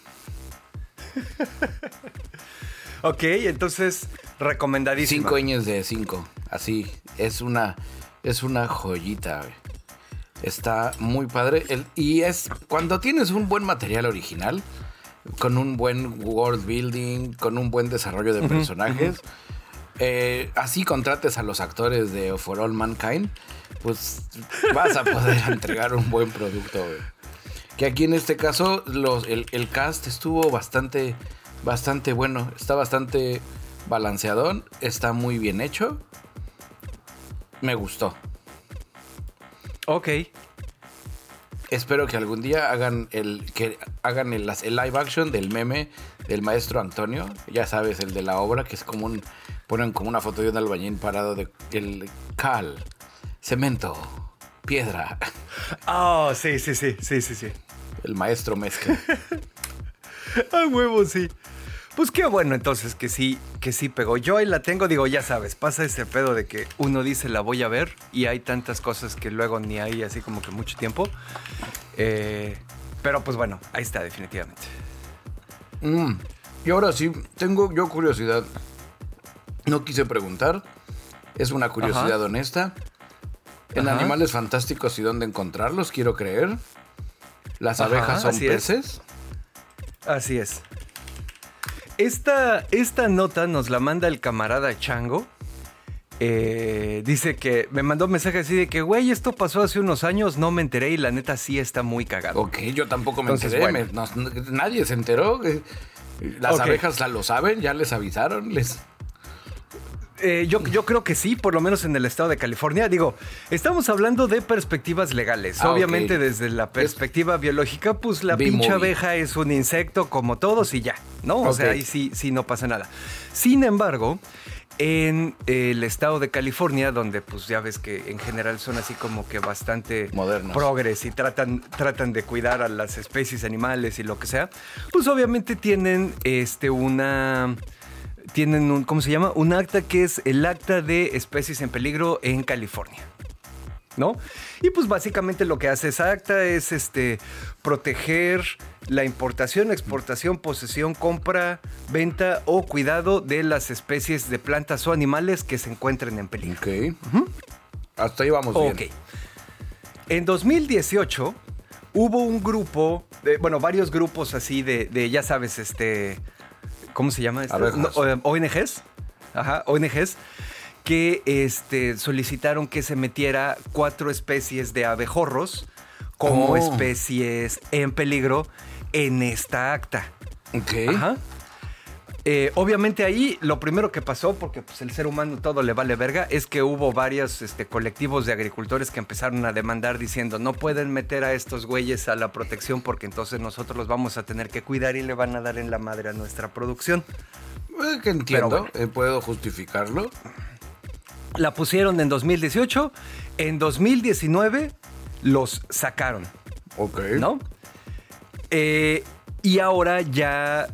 Ok, entonces, recomendadísimo. 5 años de 5. Así, es una joyita, güey. Está muy padre. Y es cuando tienes un buen material original, con un buen world building, con un buen desarrollo de personajes, así contrates a los actores de For All Mankind, pues vas a poder entregar un buen producto, güey. Que aquí en este caso el cast estuvo bastante bueno. Está bastante balanceadón. Está muy bien hecho. Me gustó. Ok. Espero que algún día hagan el live action del meme del maestro Antonio. Ya sabes, el de la obra, que es ponen como una foto de un albañil parado de el cal, cemento, piedra. Oh, sí. El maestro mezcla. A huevo, sí. Pues qué bueno, entonces, que sí pegó. Yo ahí la tengo, digo, ya sabes, pasa ese pedo de que uno dice la voy a ver y hay tantas cosas que luego ni hay así como que mucho tiempo. Pero pues bueno, ahí está, definitivamente. Y ahora sí, tengo yo curiosidad. No quise preguntar, es una curiosidad honesta. En Animales Fantásticos y dónde encontrarlos, quiero creer. ¿Las abejas son peces? Así es. Esta nota nos la manda el camarada Chango. Dice que me mandó un mensaje así de que, güey, esto pasó hace unos años, no me enteré y la neta sí está muy cagado. Ok, yo tampoco me enteré. Bueno. Nadie se enteró. Las abejas lo saben, ya les avisaron. Yo creo que sí, por lo menos en el estado de California. Digo, estamos hablando de perspectivas legales. Obviamente, desde la perspectiva biológica, pues la pinche abeja es un insecto como todos y ya, ¿no? O sea, ahí sí no pasa nada. Sin embargo, en el estado de California, donde pues ya ves que en general son así como que bastante modernos, progres y tratan de cuidar a las especies animales y lo que sea, pues obviamente tienen un, ¿cómo se llama? Un acta que es el Acta de Especies en Peligro en California, ¿no? Y pues básicamente lo que hace esa acta es proteger la importación, exportación, posesión, compra, venta o cuidado de las especies de plantas o animales que se encuentren en peligro. Ok. Hasta ahí vamos bien. Ok. En 2018 hubo un grupo, varios grupos así de ya sabes, ¿cómo se llama? ONGs. ONGs que solicitaron que se metiera 4 especies de abejorros como especies en peligro en esta acta. Ok. Obviamente ahí lo primero que pasó, porque pues, el ser humano todo le vale verga, es que hubo varios colectivos de agricultores que empezaron a demandar diciendo no pueden meter a estos güeyes a la protección porque entonces nosotros los vamos a tener que cuidar y le van a dar en la madre a nuestra producción. Que entiendo, puedo justificarlo. La pusieron en 2018, en 2019 los sacaron. Ok. ¿No? Y ahora ya,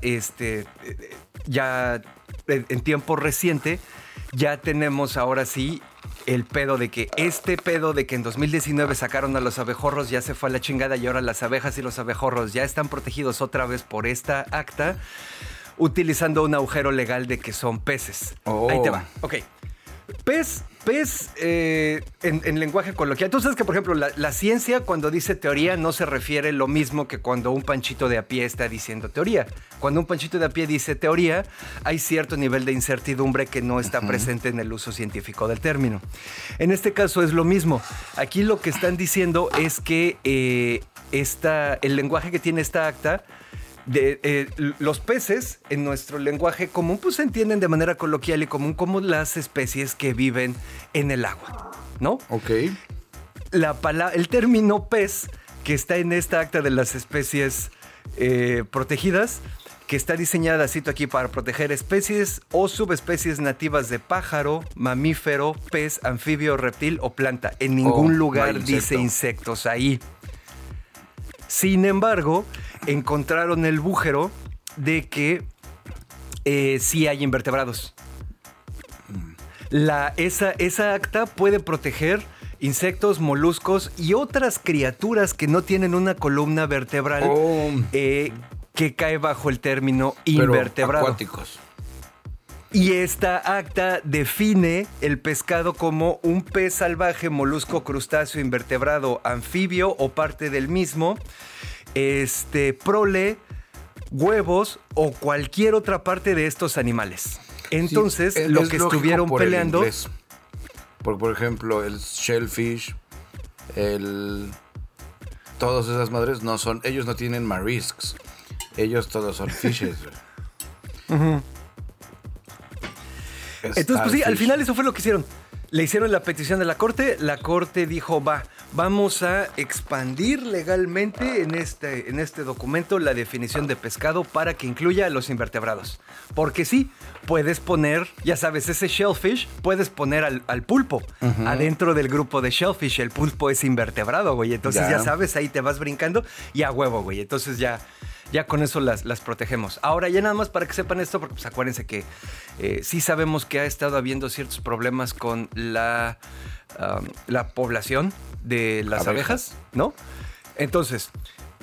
ya en tiempo reciente, ya tenemos ahora sí el pedo de que en 2019 sacaron a los abejorros ya se fue a la chingada y ahora las abejas y los abejorros ya están protegidos otra vez por esta acta, utilizando un agujero legal de que son peces. Ahí te va. Ok. Pez en lenguaje coloquial. Tú sabes que, por ejemplo, la ciencia cuando dice teoría no se refiere lo mismo que cuando un panchito de a pie está diciendo teoría. Cuando un panchito de a pie dice teoría, hay cierto nivel de incertidumbre que no está presente en el uso científico del término. En este caso es lo mismo. Aquí lo que están diciendo es que el lenguaje que tiene esta acta los peces en nuestro lenguaje común pues se entienden de manera coloquial y común como las especies que viven en el agua, ¿no? Ok. El término pez que está en esta acta de las especies protegidas, que está diseñada, cito aquí, para proteger especies o subespecies nativas de pájaro, mamífero, pez, anfibio, reptil o planta. En ningún lugar dice insectos ahí. Sin embargo, encontraron el bújero de que sí hay invertebrados. Esa acta puede proteger insectos, moluscos y otras criaturas que no tienen una columna vertebral que cae bajo el término invertebrado. Pero acuáticos. Y esta acta define el pescado como un pez salvaje, molusco, crustáceo, invertebrado, anfibio o parte del mismo, prole, huevos o cualquier otra parte de estos animales. Entonces, sí, lo que estuvieron peleando... Por ejemplo, el shellfish, todas esas madres no son... Ellos no tienen mariscs. Ellos todos son fishes. Entonces, pues sí, al final eso fue lo que hicieron. Le hicieron la petición a la corte dijo, vamos a expandir legalmente en este documento la definición de pescado para que incluya a los invertebrados. Porque sí, puedes poner, ya sabes, ese shellfish, puedes poner al pulpo adentro del grupo de shellfish. El pulpo es invertebrado, güey. Entonces ya sabes, ahí te vas brincando y a huevo, güey. Entonces ya Ya con eso las protegemos. Ahora, ya nada más para que sepan esto, porque pues acuérdense que sí sabemos que ha estado habiendo ciertos problemas con la población de las abejas, ¿no? Entonces,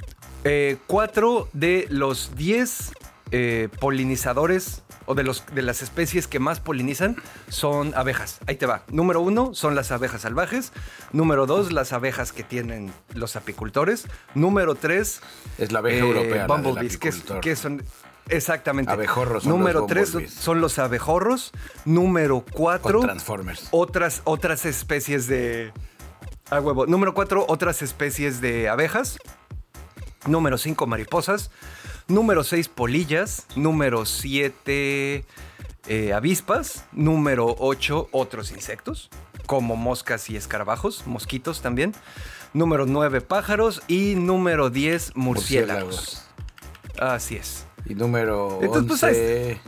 4 de los 10 polinizadores o de las especies que más polinizan son abejas. Ahí te va. Número 1 son las abejas salvajes. Número 2, las abejas que tienen los apicultores. Número 3 es la abeja europea, bumblebees, que son exactamente. Abejorros son Número los 3 son los abejorros. Número 4 Transformers. Otras especies de huevo. Número 4 otras especies de abejas. Número 5 mariposas. Número 6, polillas. Número 7, avispas. Número 8, otros insectos, como moscas y escarabajos, mosquitos también. Número 9, pájaros. Y número 10, murciélagos. Así es. Y número Entonces, 11...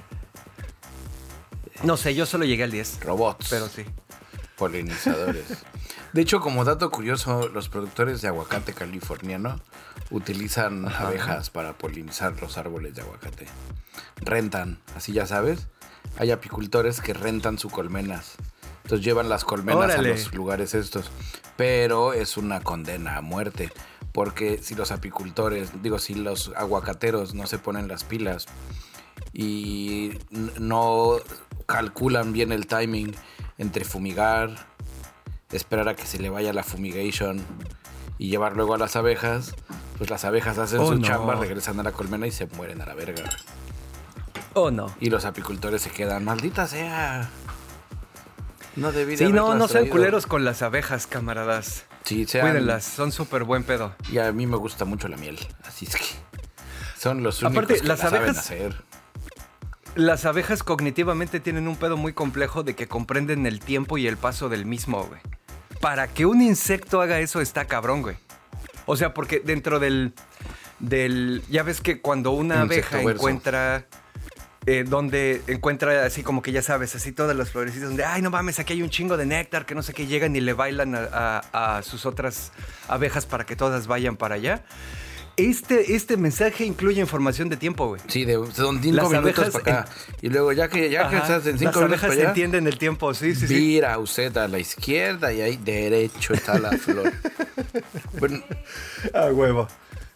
no sé, yo solo llegué al 10. robots. Pero sí. Polinizadores. De hecho, como dato curioso, los productores de aguacate californiano utilizan abejas para polinizar los árboles de aguacate. Rentan, así ya sabes. Hay apicultores que rentan sus colmenas. Entonces llevan las colmenas ¡Órale! a los lugares estos. Pero es una condena a muerte. Porque si los apicultores, si los aguacateros no se ponen las pilas y no calculan bien el timing entre fumigar, esperar a que se le vaya la fumigation y llevar luego a las abejas, pues las abejas hacen su chamba, regresan a la colmena y se mueren a la verga. Oh, no. Y los apicultores se quedan, maldita sea. No debí de Sí, no haberlas sean traído. culeros con las abejas, camaradas. Sí, sean... Cuídenlas, son súper buen pedo. Y a mí me gusta mucho la miel, así es que son los únicos Aparte, que las la saben abejas... hacer. Las abejas cognitivamente tienen un pedo muy complejo de que comprenden el tiempo y el paso del mismo, güey. Para que un insecto haga eso está cabrón, güey. O sea, porque dentro del ya ves que cuando una abeja encuentra... donde encuentra así como que ya sabes, así todas las florecitas donde, ay, no mames, aquí hay un chingo de néctar, que no sé qué, llegan y le bailan a sus otras abejas para que todas vayan para allá. Este mensaje incluye información de tiempo, güey. Sí, son 5 minutos para acá. Y luego ya que estás en 5 minutos para allá... Las abejas entienden el tiempo, sí. Vira usted a la izquierda y ahí derecho está la flor. Bueno, a huevo.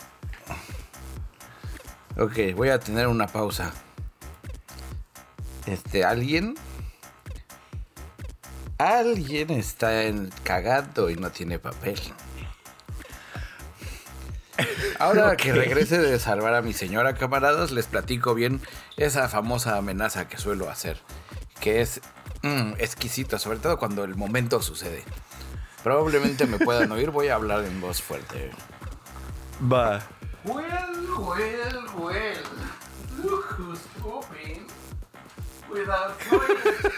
Ok, voy a tener una pausa. Alguien está cagando y no tiene papel. Ahora que regrese de salvar a mi señora, camaradas, les platico bien esa famosa amenaza que suelo hacer, que es exquisita, sobre todo cuando el momento sucede. Probablemente me puedan oír, voy a hablar en voz fuerte. Va. Well, look who's pooping without toilet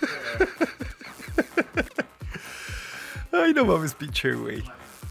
paper. Ay, no mames, pinche güey.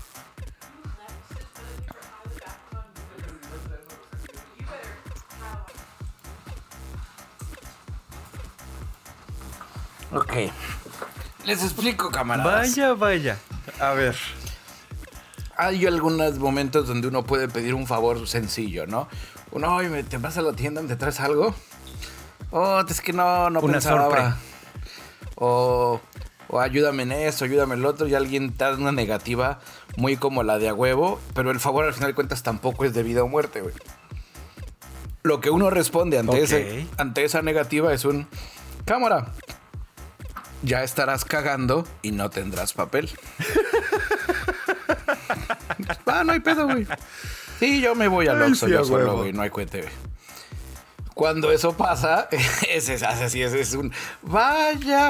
Ok. Les explico, camaradas. Vaya. A ver. Hay algunos momentos donde uno puede pedir un favor sencillo, ¿no? Uno, oye, ¿te vas a la tienda? ¿Te traes algo? Oh, es que no una pensaba. Sorpresa. O ayúdame en esto, ayúdame en lo otro. Y alguien te da una negativa muy como la de a huevo. Pero el favor, al final de cuentas, tampoco es de vida o muerte, güey. Lo que uno responde ante esa negativa es un... Cámara, ya estarás cagando y no tendrás papel. No hay pedo, güey. Sí, yo me voy al Oxxo yo solo, güey, no hay cuete, güey. Cuando eso pasa, es un vaya.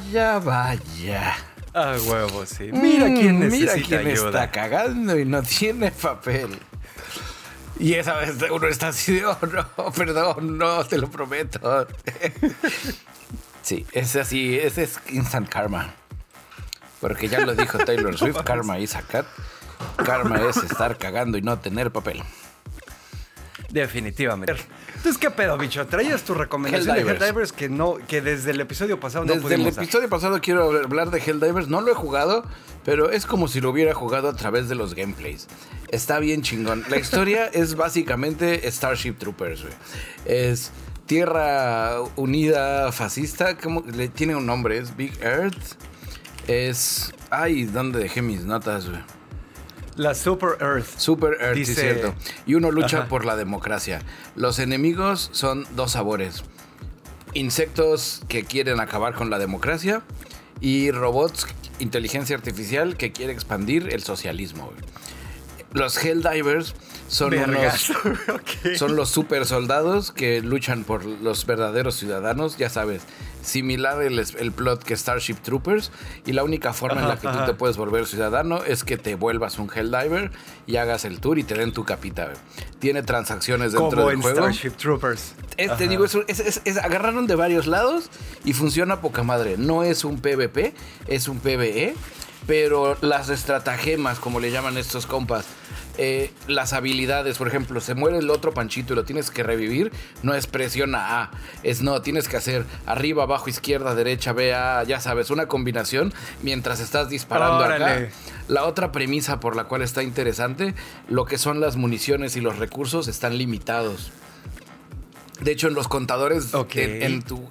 A huevo, sí. Mira quién necesita ayuda. Está cagando y no tiene papel. Y esa vez uno está así de, oh, no, perdón, no, te lo prometo. Sí, es así, ese es instant karma. Porque ya lo dijo Taylor Swift, karma is a cat. Karma es estar cagando y no tener papel. Definitivamente. Entonces, ¿qué pedo, bicho? Traías tu recomendación de Helldivers que desde el episodio pasado no pudimos Desde el episodio pasado quiero hablar de Helldivers. No lo he jugado, pero es como si lo hubiera jugado a través de los gameplays. Está bien chingón. La historia es básicamente Starship Troopers, güey. Es Tierra Unida Fascista. ¿Cómo? Tiene un nombre, es Big Earth. Es... Ay, ¿dónde dejé mis notas, güey? La Super Earth. Super Earth, dice... sí, cierto. Y uno lucha Ajá. por la democracia. Los enemigos son dos sabores. Insectos que quieren acabar con la democracia y robots, inteligencia artificial que quiere expandir el socialismo, güey. Los Helldivers son son los super soldados que luchan por los verdaderos ciudadanos, ya sabes, similar el plot que Starship Troopers, y la única forma en la que tú te puedes volver ciudadano es que te vuelvas un Helldiver y hagas el tour y te den tu capita, güey. Tiene transacciones dentro como del en juego. Starship Troopers. Te digo, agarraron de varios lados y funciona poca madre. No es un PvP, es un PvE, pero las estratagemas, como le llaman estos compas, las habilidades, por ejemplo, se muere el otro Panchito y lo tienes que revivir, no es presiona A, tienes que hacer arriba, abajo, izquierda, derecha, B, A, ya sabes, una combinación mientras estás disparando. Órale. Acá. La otra premisa por la cual está interesante, lo que son las municiones y los recursos están limitados. De hecho, en los contadores, en tu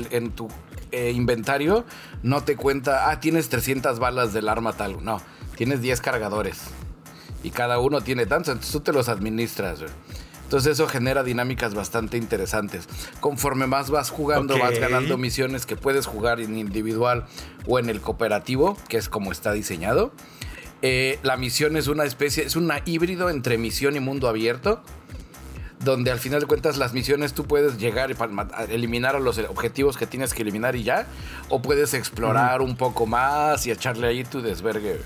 inventario, no te cuenta, tienes 300 balas del arma tal. No, tienes 10 cargadores. Y cada uno tiene tantos, entonces tú te los administras, güey. Entonces eso genera dinámicas bastante interesantes. Conforme más vas jugando, vas ganando misiones que puedes jugar en individual o en el cooperativo, que es como está diseñado. La misión es es un híbrido entre misión y mundo abierto, donde al final de cuentas las misiones tú puedes llegar y eliminar a los objetivos que tienes que eliminar y ya, o puedes explorar un poco más y echarle ahí tu desvergue.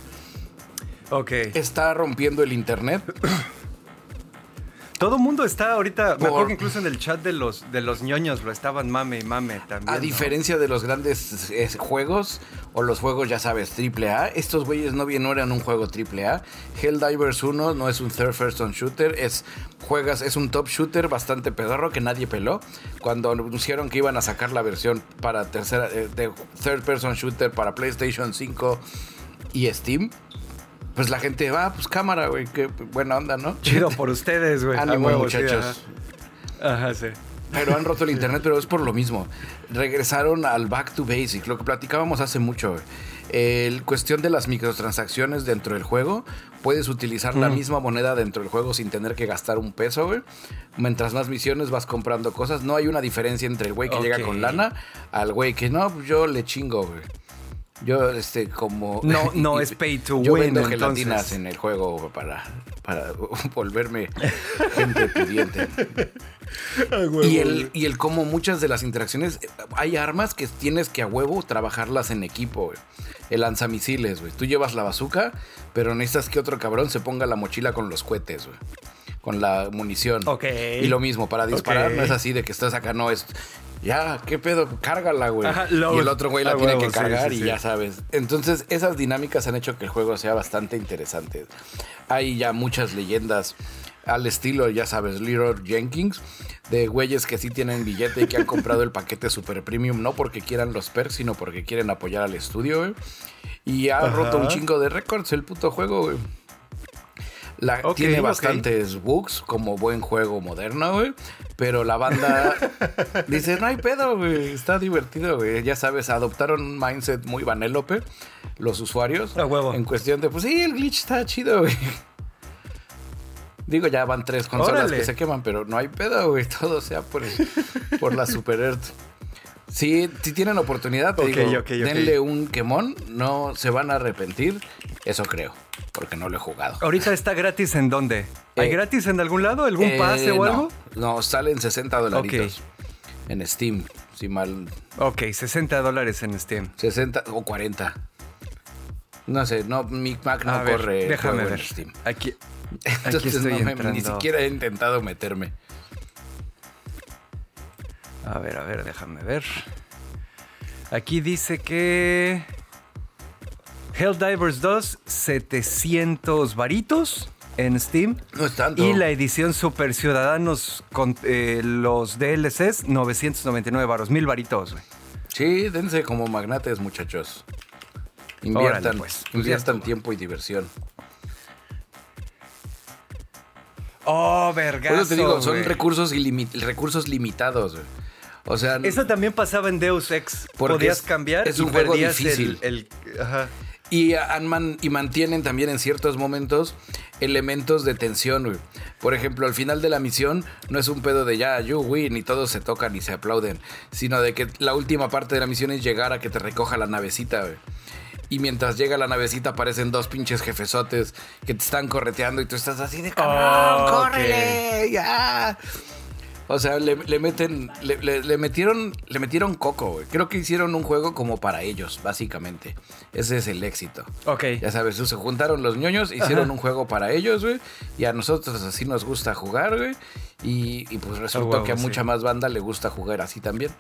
Está rompiendo el internet. Todo el mundo está ahorita, me acuerdo que incluso en el chat de los ñoños lo estaban mame y mame también. A diferencia de los grandes juegos o los juegos, ya sabes, AAA, estos güeyes no eran un juego AAA. Helldivers 1 no es un third person shooter, es un top shooter bastante pedorro que nadie peló. Cuando anunciaron que iban a sacar la versión para de third person shooter para PlayStation 5 y Steam, pues la gente va, pues cámara, güey, qué buena onda, ¿no? Chido por ustedes, güey. Ánimo, muchachos. Sí, ajá, sí. Pero han roto el internet, pero es por lo mismo. Regresaron al back to basic, lo que platicábamos hace mucho, güey. Cuestión de las microtransacciones dentro del juego. Puedes utilizar la misma moneda dentro del juego sin tener que gastar un peso, güey. Mientras más misiones vas comprando cosas. No hay una diferencia entre el güey que llega con lana al güey que no, pues yo le chingo, güey. Yo, como... No es pay to win, yo vendo entonces gelatinas en el juego para volverme gente pudiente. Y el cómo muchas de las interacciones... Hay armas que tienes que a huevo trabajarlas en equipo, güey. El lanzamisiles, güey. Tú llevas la bazooka, pero necesitas que otro cabrón se ponga la mochila con los cohetes, güey. Con la munición. Y lo mismo, para disparar no es así de que estás acá, no es... Ya, ¿qué pedo? Cárgala, güey. Y el otro güey la tiene que cargar y ya sabes. Entonces, esas dinámicas han hecho que el juego sea bastante interesante. Hay ya muchas leyendas al estilo, ya sabes, Leroy Jenkins, de güeyes que sí tienen billete y que han comprado el paquete super premium, no porque quieran los perks, sino porque quieren apoyar al estudio, güey. Y ha roto un chingo de récords el puto juego, güey. Tiene bastantes bugs como buen juego moderno, güey. Pero la banda dice, no hay pedo, güey. Está divertido, güey. Ya sabes, adoptaron un mindset muy vanélope los usuarios. En cuestión de, pues sí, el glitch está chido, güey. Digo, ya van 3 consolas que se queman, pero no hay pedo, güey. Todo sea por la Super Earth. Sí, si tienen oportunidad, te digo, denle un quemón, no se van a arrepentir, eso creo, porque no lo he jugado. ¿Ahorita está gratis en dónde? ¿Hay gratis en algún lado? ¿Algún pase o algo? No, salen $60 en Steam, si mal... $60 en Steam. 60 o 40. No sé, mi Mac no corre déjame ver. En Steam. Aquí Entonces estoy ni siquiera he intentado meterme. A ver, déjame ver. Aquí dice que Helldivers 2, 700 varitos. en Steam. No es tanto. Y la edición Super Ciudadanos con los DLCs, 999 varos, 1000 varitos, güey. Sí, dense como magnates, muchachos. Inviertan, Órale, pues inviertan ya tiempo y diversión. Oh, vergazo, Por eso te digo, son güey. recursos limitados, güey. O sea, Eso también pasaba en Deus Ex. Porque Podías cambiar es y un juego perdías difícil. Ajá. y mantienen también en ciertos momentos elementos de tensión, güey. Por ejemplo, al final de la misión no es un pedo de ya, you win, y todos se tocan y se aplauden, sino de que la última parte de la misión es llegar a que te recoja la navecita, güey. Y mientras llega la navecita aparecen dos pinches jefesotes que te están correteando y tú estás así de cabrón, córrele, ya. O sea, le metieron coco, güey. Creo que hicieron un juego como para ellos, básicamente. Ese es el éxito. Ok. Ya sabes, se juntaron los ñoños, hicieron un juego para ellos, güey. Y a nosotros así nos gusta jugar, güey. Y pues resultó que a mucha más banda le gusta jugar así también.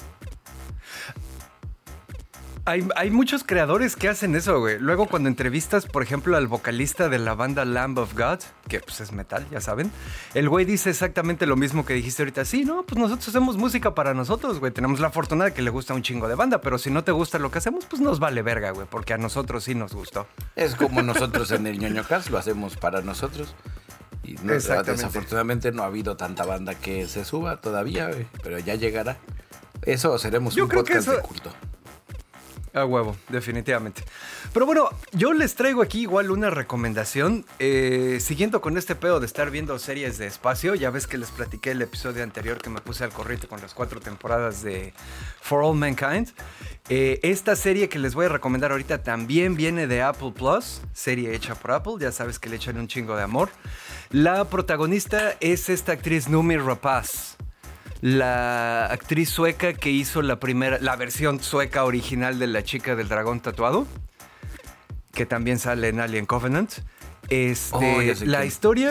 Hay muchos creadores que hacen eso, güey. Luego cuando entrevistas, por ejemplo, al vocalista de la banda Lamb of God, que pues es metal, ya saben, el güey dice exactamente lo mismo que dijiste ahorita. Sí, no, pues nosotros hacemos música para nosotros, güey. Tenemos la fortuna de que le gusta un chingo de banda, pero si no te gusta lo que hacemos, pues nos vale verga, güey, porque a nosotros sí nos gustó. Es como nosotros en el ñoño cast lo hacemos para nosotros. Y no, desafortunadamente no ha habido tanta banda que se suba todavía, güey, pero ya llegará. Eso seremos un podcast de culto. A huevo, definitivamente. Pero bueno, yo les traigo aquí igual una recomendación. Siguiendo con este pedo de estar viendo series de espacio, ya ves que les platiqué el episodio anterior que me puse al corriente con las 4 temporadas de For All Mankind. Esta serie que les voy a recomendar ahorita también viene de Apple Plus, serie hecha por Apple, ya sabes que le echan un chingo de amor. La protagonista es esta actriz Noomi Rapace, la actriz sueca que hizo la versión sueca original de La chica del dragón tatuado, que también sale en Alien Covenant. La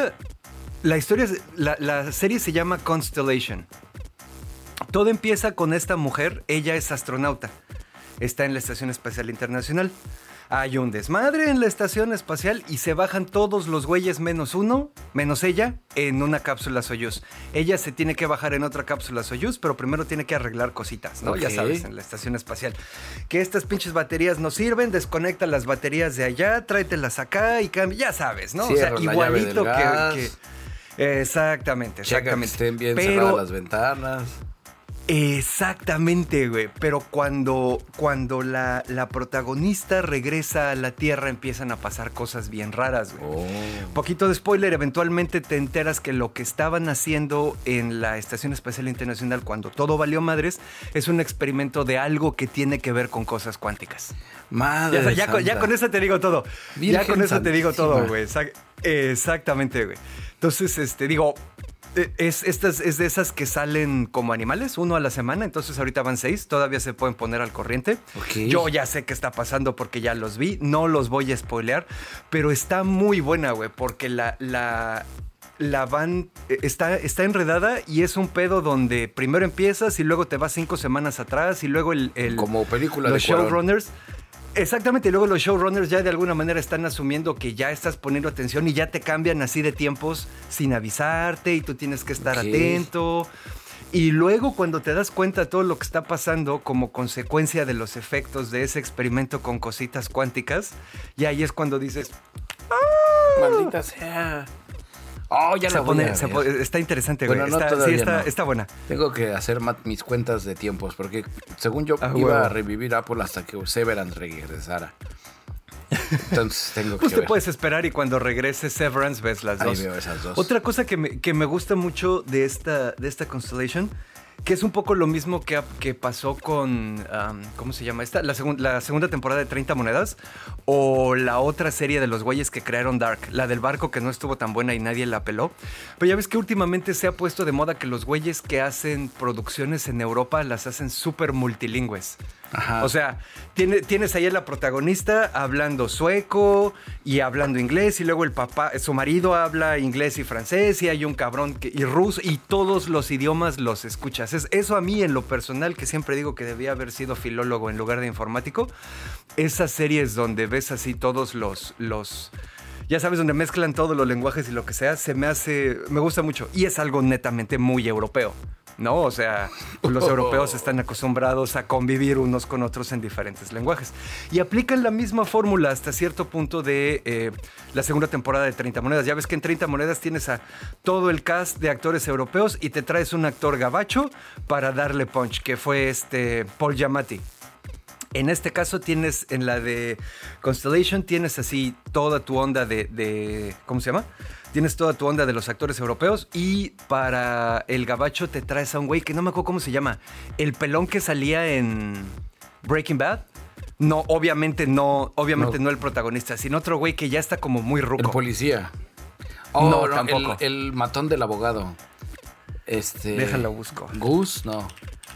serie se llama Constellation. Todo empieza con esta mujer, ella es astronauta, está en la Estación Espacial Internacional. Hay un desmadre en la estación espacial y se bajan todos los güeyes menos ella, en una cápsula Soyuz. Ella se tiene que bajar en otra cápsula Soyuz, pero primero tiene que arreglar cositas, ¿no? Okay. Ya sabes, en la estación espacial. Que estas pinches baterías no sirven, desconecta las baterías de allá, tráetelas acá y cambia, ya sabes, ¿no? Cierro, o sea, igualito que... Exactamente. Checa que estén bien cerradas las ventanas. Exactamente, güey. Pero cuando la protagonista regresa a la Tierra empiezan a pasar cosas bien raras, güey. Oh. Poquito de spoiler, eventualmente te enteras que lo que estaban haciendo en la Estación Espacial Internacional cuando todo valió madres es un experimento de algo que tiene que ver con cosas cuánticas. Madre ya con eso te digo todo. Virgen ya con eso te digo santísima. todo, güey. Exactamente, güey. Entonces, digo... Es de esas que salen como animales, 1 a la semana, entonces ahorita van 6, todavía se pueden poner al corriente. Okay. Yo ya sé qué está pasando porque ya los vi, no los voy a spoilear, pero está muy buena, güey, porque la van está enredada y es un pedo donde primero empiezas y luego te vas 5 semanas atrás y luego como película los de Cuarón. showrunners. Exactamente, y luego los showrunners ya de alguna manera están asumiendo que ya estás poniendo atención y ya te cambian así de tiempos sin avisarte y tú tienes que estar atento. Y luego cuando te das cuenta de todo lo que está pasando como consecuencia de los efectos de ese experimento con cositas cuánticas, y ahí es cuando dices... ¡Ah! Maldita sea... Oh, ya está interesante, güey. Bueno, Está buena. Tengo que hacer mis cuentas de tiempos, porque según yo iba a revivir Apple hasta que Severance regresara. Entonces tengo que pues te puedes esperar y cuando regrese Severance ves las dos. Ahí veo esas dos. Otra cosa que me gusta mucho de esta Constellation, que es un poco lo mismo que pasó con, ¿cómo se llama esta? La segunda temporada de 30 monedas o la otra serie de los güeyes que crearon Dark, la del barco que no estuvo tan buena y nadie la peló. Pero ya ves que últimamente se ha puesto de moda que los güeyes que hacen producciones en Europa las hacen súper multilingües. Ajá. O sea, tienes ahí a la protagonista hablando sueco y hablando inglés, y luego el papá, su marido habla inglés y francés, y hay un cabrón y ruso, y todos los idiomas los escuchas. Eso a mí, en lo personal, que siempre digo que debía haber sido filólogo en lugar de informático, esas series donde ves así todos los ya sabes, donde mezclan todos los lenguajes y lo que sea, me gusta mucho. Y es algo netamente muy europeo, ¿no? O sea, los europeos están acostumbrados a convivir unos con otros en diferentes lenguajes. Y aplican la misma fórmula hasta cierto punto de la segunda temporada de 30 Monedas. Ya ves que en 30 Monedas tienes a todo el cast de actores europeos y te traes un actor gabacho para darle punch, que fue Paul Giamatti. En este caso tienes, en la de Constellation, tienes así toda tu onda de ¿cómo se llama? Tienes toda tu onda de los actores europeos y para el gabacho te traes a un güey que no me acuerdo cómo se llama. El pelón que salía en Breaking Bad. No, obviamente no el protagonista, sino otro güey que ya está como muy ruco. El policía. No, tampoco. El matón del abogado. Déjalo busco. Goose, no.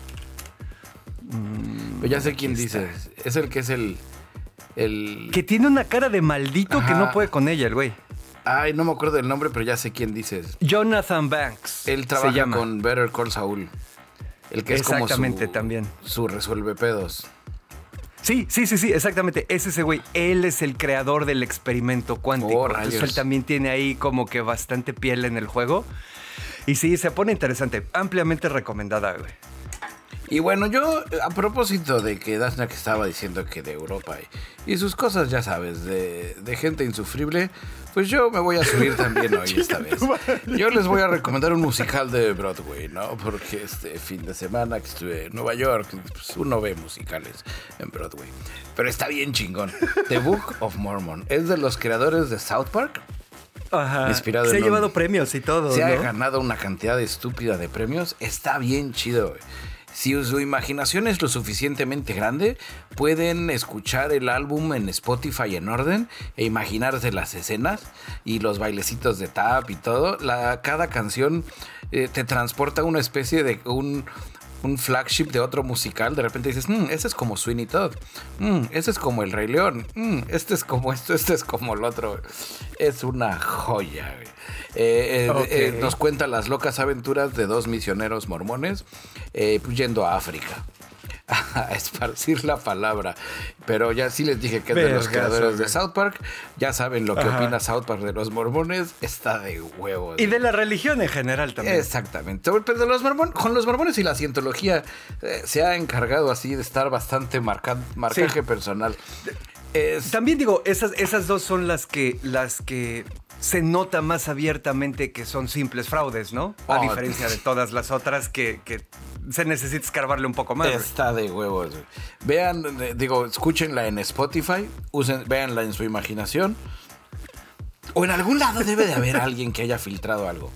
Pero ya sé quién dices. Es el que es el... Que tiene una cara de maldito. Ajá. Que no puede con ella, el güey. Ay, no me acuerdo del nombre, pero ya sé quién dices. Jonathan Banks. Él trabaja con Better Call Saul. El que es como también. Su resuelve pedos. Sí, exactamente. Es ese güey. Él es el creador del experimento cuántico. Entonces él también tiene ahí como que bastante piel en el juego. Y sí, se pone interesante. Ampliamente recomendada, güey. Y bueno, yo, a propósito de que Dashnak estaba diciendo que de Europa y sus cosas, ya sabes, de gente insufrible, pues yo me voy a subir también hoy esta vez. Yo les voy a recomendar un musical de Broadway, ¿no? Porque este fin de semana que estuve en Nueva York, pues uno ve musicales en Broadway. Pero está bien chingón. The Book of Mormon. Es de los creadores de South Park. Ajá. Se ha llevado premios y todo, Se ¿no? ha ganado una cantidad estúpida de premios. Está bien chido, güey. Si su imaginación es lo suficientemente grande, pueden escuchar el álbum en Spotify en orden e imaginarse las escenas y los bailecitos de tap y todo. Cada canción te transporta a una especie de un flagship de otro musical. De repente dices, ese es como Sweeney Todd, ese es como El Rey León, este es como esto, este es como el otro. Es una joya, güey. Nos cuenta las locas aventuras de dos misioneros mormones yendo a África a esparcir la palabra. Pero ya sí les dije que es de los creadores de South Park. Ya saben lo que opina South Park de los mormones. Está de huevos. Y de la religión en general también. Exactamente. Pero con los mormones y la cientología se ha encargado así de estar bastante marcaje personal. También digo, esas dos son las que se nota más abiertamente que son simples fraudes, ¿no? A diferencia de todas las otras que se necesita escarbarle un poco más. Está de huevos. Vean, escúchenla en Spotify, véanla en su imaginación. O en algún lado debe de haber alguien que haya filtrado algo.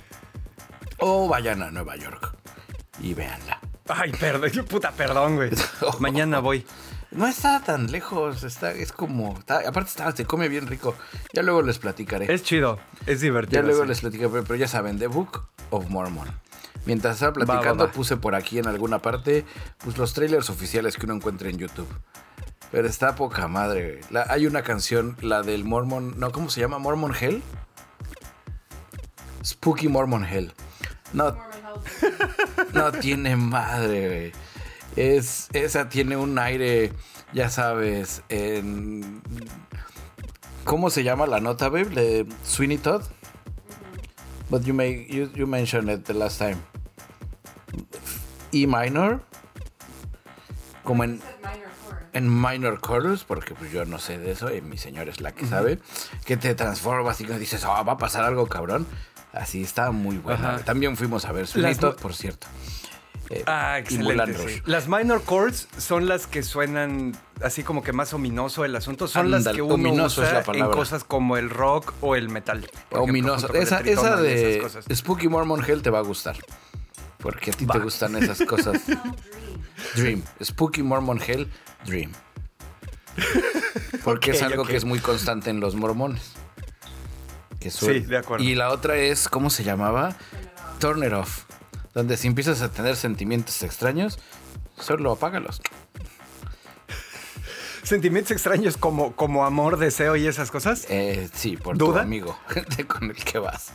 O vayan a Nueva York y véanla. Ay, perdón, güey. Mañana voy. No está tan lejos, aparte se come bien rico. Ya luego les platicaré. Es chido, es divertido. Ya luego les platicaré, pero ya saben, The Book of Mormon. Mientras estaba platicando, puse por aquí en alguna parte pues los trailers oficiales que uno encuentra en YouTube. Pero está poca madre. Hay una canción, la del Mormon, no, ¿cómo se llama? Mormon Hell. Spooky Mormon Hell. No tiene madre, güey. Esa tiene un aire, ya sabes, ¿cómo se llama la nota, babe? De Sweeney Todd. But you mentioned it the last time. E minor. Como en minor chorus, porque pues yo no sé de eso y mi señor es la que sabe. Que te transformas y dices, va a pasar algo cabrón. Así está muy bueno. También fuimos a ver Sweeney Todd, por cierto. Excelente. Sí. Las minor chords son las que suenan así como que más ominoso el asunto. Son las que uno usa en cosas como el rock o el metal. Ominoso. Esa de Spooky Mormon Hell te va a gustar. Porque a ti te gustan esas cosas. Dream. Spooky Mormon Hell, Dream. Porque es algo que es muy constante en los mormones. Sí, de acuerdo. Y la otra es, ¿cómo se llamaba? Turn It Off. Donde si empiezas a tener sentimientos extraños, solo apágalos. ¿Sentimientos extraños como amor, deseo y esas cosas? Sí, por ¿Duda? Tu amigo con el que vas.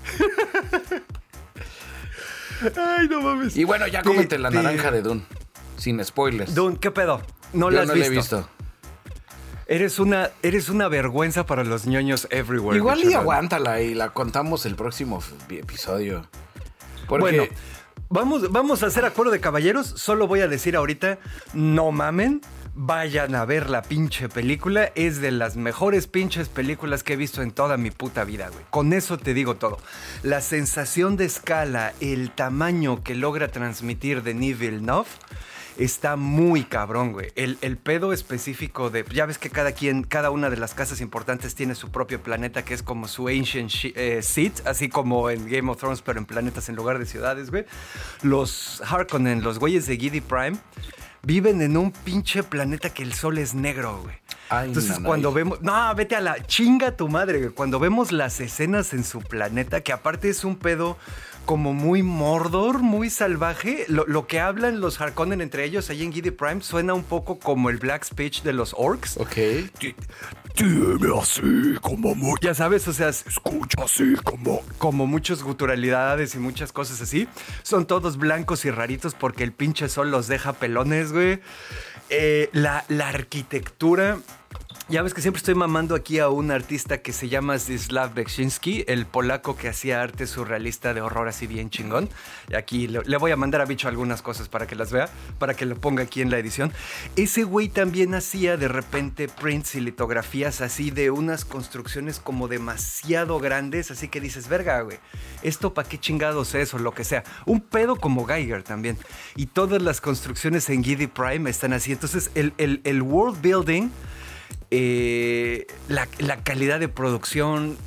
Ay, no mames. Y bueno, ya cómete la naranja de Dune. Sin spoilers. Dune, ¿qué pedo? No la has visto. Yo no la he visto. Eres una vergüenza para los ñoños everywhere. Igual bicho, y ¿no? aguántala y la contamos el próximo episodio. Porque Bueno, vamos a hacer acuerdo de caballeros. Solo voy a decir ahorita, no mamen. Vayan a ver la pinche película. Es de las mejores pinches películas que he visto en toda mi puta vida, güey. Con eso te digo todo. La sensación de escala, el tamaño que logra transmitir Denis Villeneuve está muy cabrón, güey. El pedo específico de... Ya ves que cada una de las casas importantes tiene su propio planeta, que es como su ancient seat, así como en Game of Thrones, pero en planetas en lugar de ciudades, güey. Los Harkonnen, los güeyes de Gidi Prime, viven en un pinche planeta que el sol es negro, güey. Ay, Entonces nanay. cuando vemos... No, vete a la chinga tu madre, güey. Cuando vemos las escenas en su planeta, que aparte es un pedo como muy Mordor, muy salvaje. Lo que hablan los Harkonnen entre ellos ahí en Gidi Prime suena un poco como el Black Speech de los orcs. Ok. Tiene así como muy... Ya sabes, o sea, se escucha así como muchas guturalidades y muchas cosas así. Son todos blancos y raritos porque el pinche sol los deja pelones, güey. La arquitectura... Ya ves que siempre estoy mamando aquí a un artista que se llama Zdzislaw Beksiński, el polaco que hacía arte surrealista de horror así bien chingón. Y aquí le voy a mandar a Bicho algunas cosas para que las vea, para que lo ponga aquí en la edición. Ese güey también hacía de repente prints y litografías así de unas construcciones como demasiado grandes, así que dices, verga, güey, ¿esto para qué chingados es o lo que sea? Un pedo como Geiger también. Y todas las construcciones en Gidi Prime están así. Entonces el world building... la calidad de producción,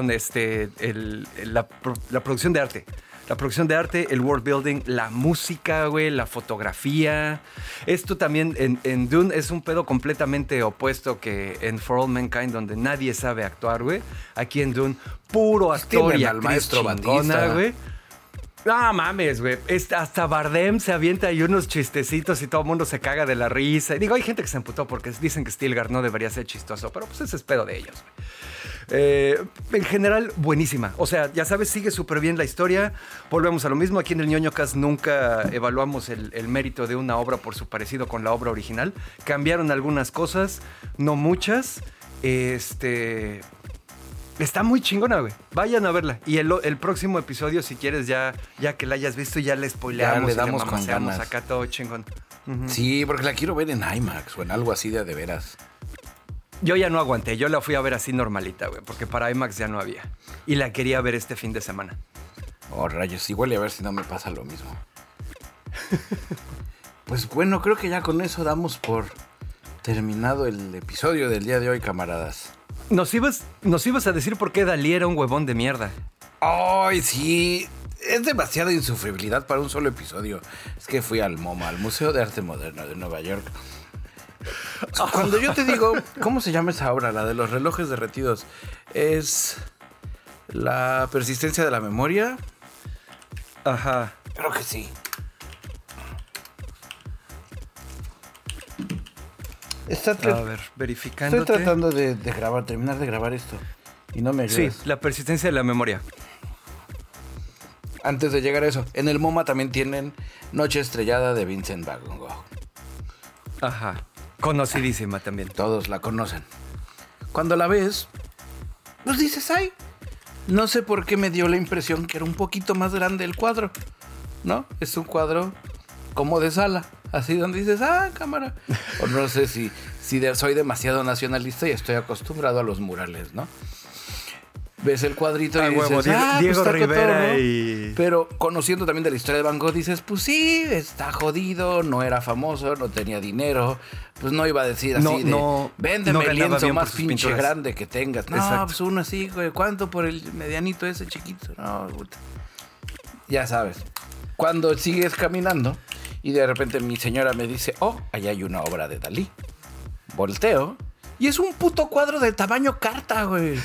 la producción de arte. La producción de arte, el world building, la música, güey, la fotografía. Esto también en Dune es un pedo completamente opuesto que en For All Mankind, donde nadie sabe actuar, güey. Aquí en Dune, puro actor Tienen y al actriz maestro chingona, Batista. güey. No mames, güey. Hasta Bardem se avienta ahí unos chistecitos y todo el mundo se caga de la risa. Y digo, hay gente que se emputó porque dicen que Stilgar no debería ser chistoso, pero pues ese es pedo de ellos, güey. En general, buenísima. O sea, ya sabes, sigue súper bien la historia. Volvemos a lo mismo. Aquí en el Ñoño Cast nunca evaluamos el mérito de una obra por su parecido con la obra original. Cambiaron algunas cosas, no muchas. Está muy chingona, güey. Vayan a verla. Y el próximo episodio, si quieres, ya que la hayas visto, ya le spoileamos. Ya le damos con mamaseamos ganas. acá todo chingón. Ujú. Sí, porque la quiero ver en IMAX o en algo así de veras. Yo ya no aguanté. Yo la fui a ver así normalita, güey. Porque para IMAX ya no había. Y la quería ver este fin de semana. Oh, rayos, igual y a ver si no me pasa lo mismo. Pues bueno, creo que ya con eso damos por terminado el episodio del día de hoy, camaradas. Nos ibas a decir por qué Dalí era un huevón de mierda. Ay, sí. Es demasiada insufribilidad para un solo episodio. Es que fui al MoMA, al Museo de Arte Moderno de Nueva York. Cuando yo te digo, ¿cómo se llama esa obra? La de los relojes derretidos. ¿Es la persistencia de la memoria? Ajá. Creo que sí. A ver, verificándote. Estoy tratando de terminar de grabar esto. Y no me ayudas. Sí, la persistencia de la memoria. Antes de llegar a eso, en el MoMA también tienen Noche Estrellada de Vincent Van Gogh. Ajá. Conocidísima también. Todos la conocen. Cuando la ves, pues dices, ay, no sé por qué me dio la impresión que era un poquito más grande el cuadro, ¿no? Es un cuadro como de sala, así donde dices, ah, cámara. O no sé si soy demasiado nacionalista y estoy acostumbrado a los murales, ¿no? Ves el cuadrito y dices, huevo, Diego pues está Rivera cotorro, ¿no? y... Pero conociendo también de la historia de Van Gogh, dices, pues sí, está jodido, no era famoso, no tenía dinero, pues no iba a decir así véndeme no el ganaba lienzo bien por más sus pinche pinturas. grande que tengas. No, Exacto. pues uno así, güey, ¿cuánto por el medianito ese chiquito? No, puta. Ya sabes, cuando sigues caminando y de repente mi señora me dice, oh, allá hay una obra de Dalí. Volteo y es un puto cuadro de tamaño carta, güey.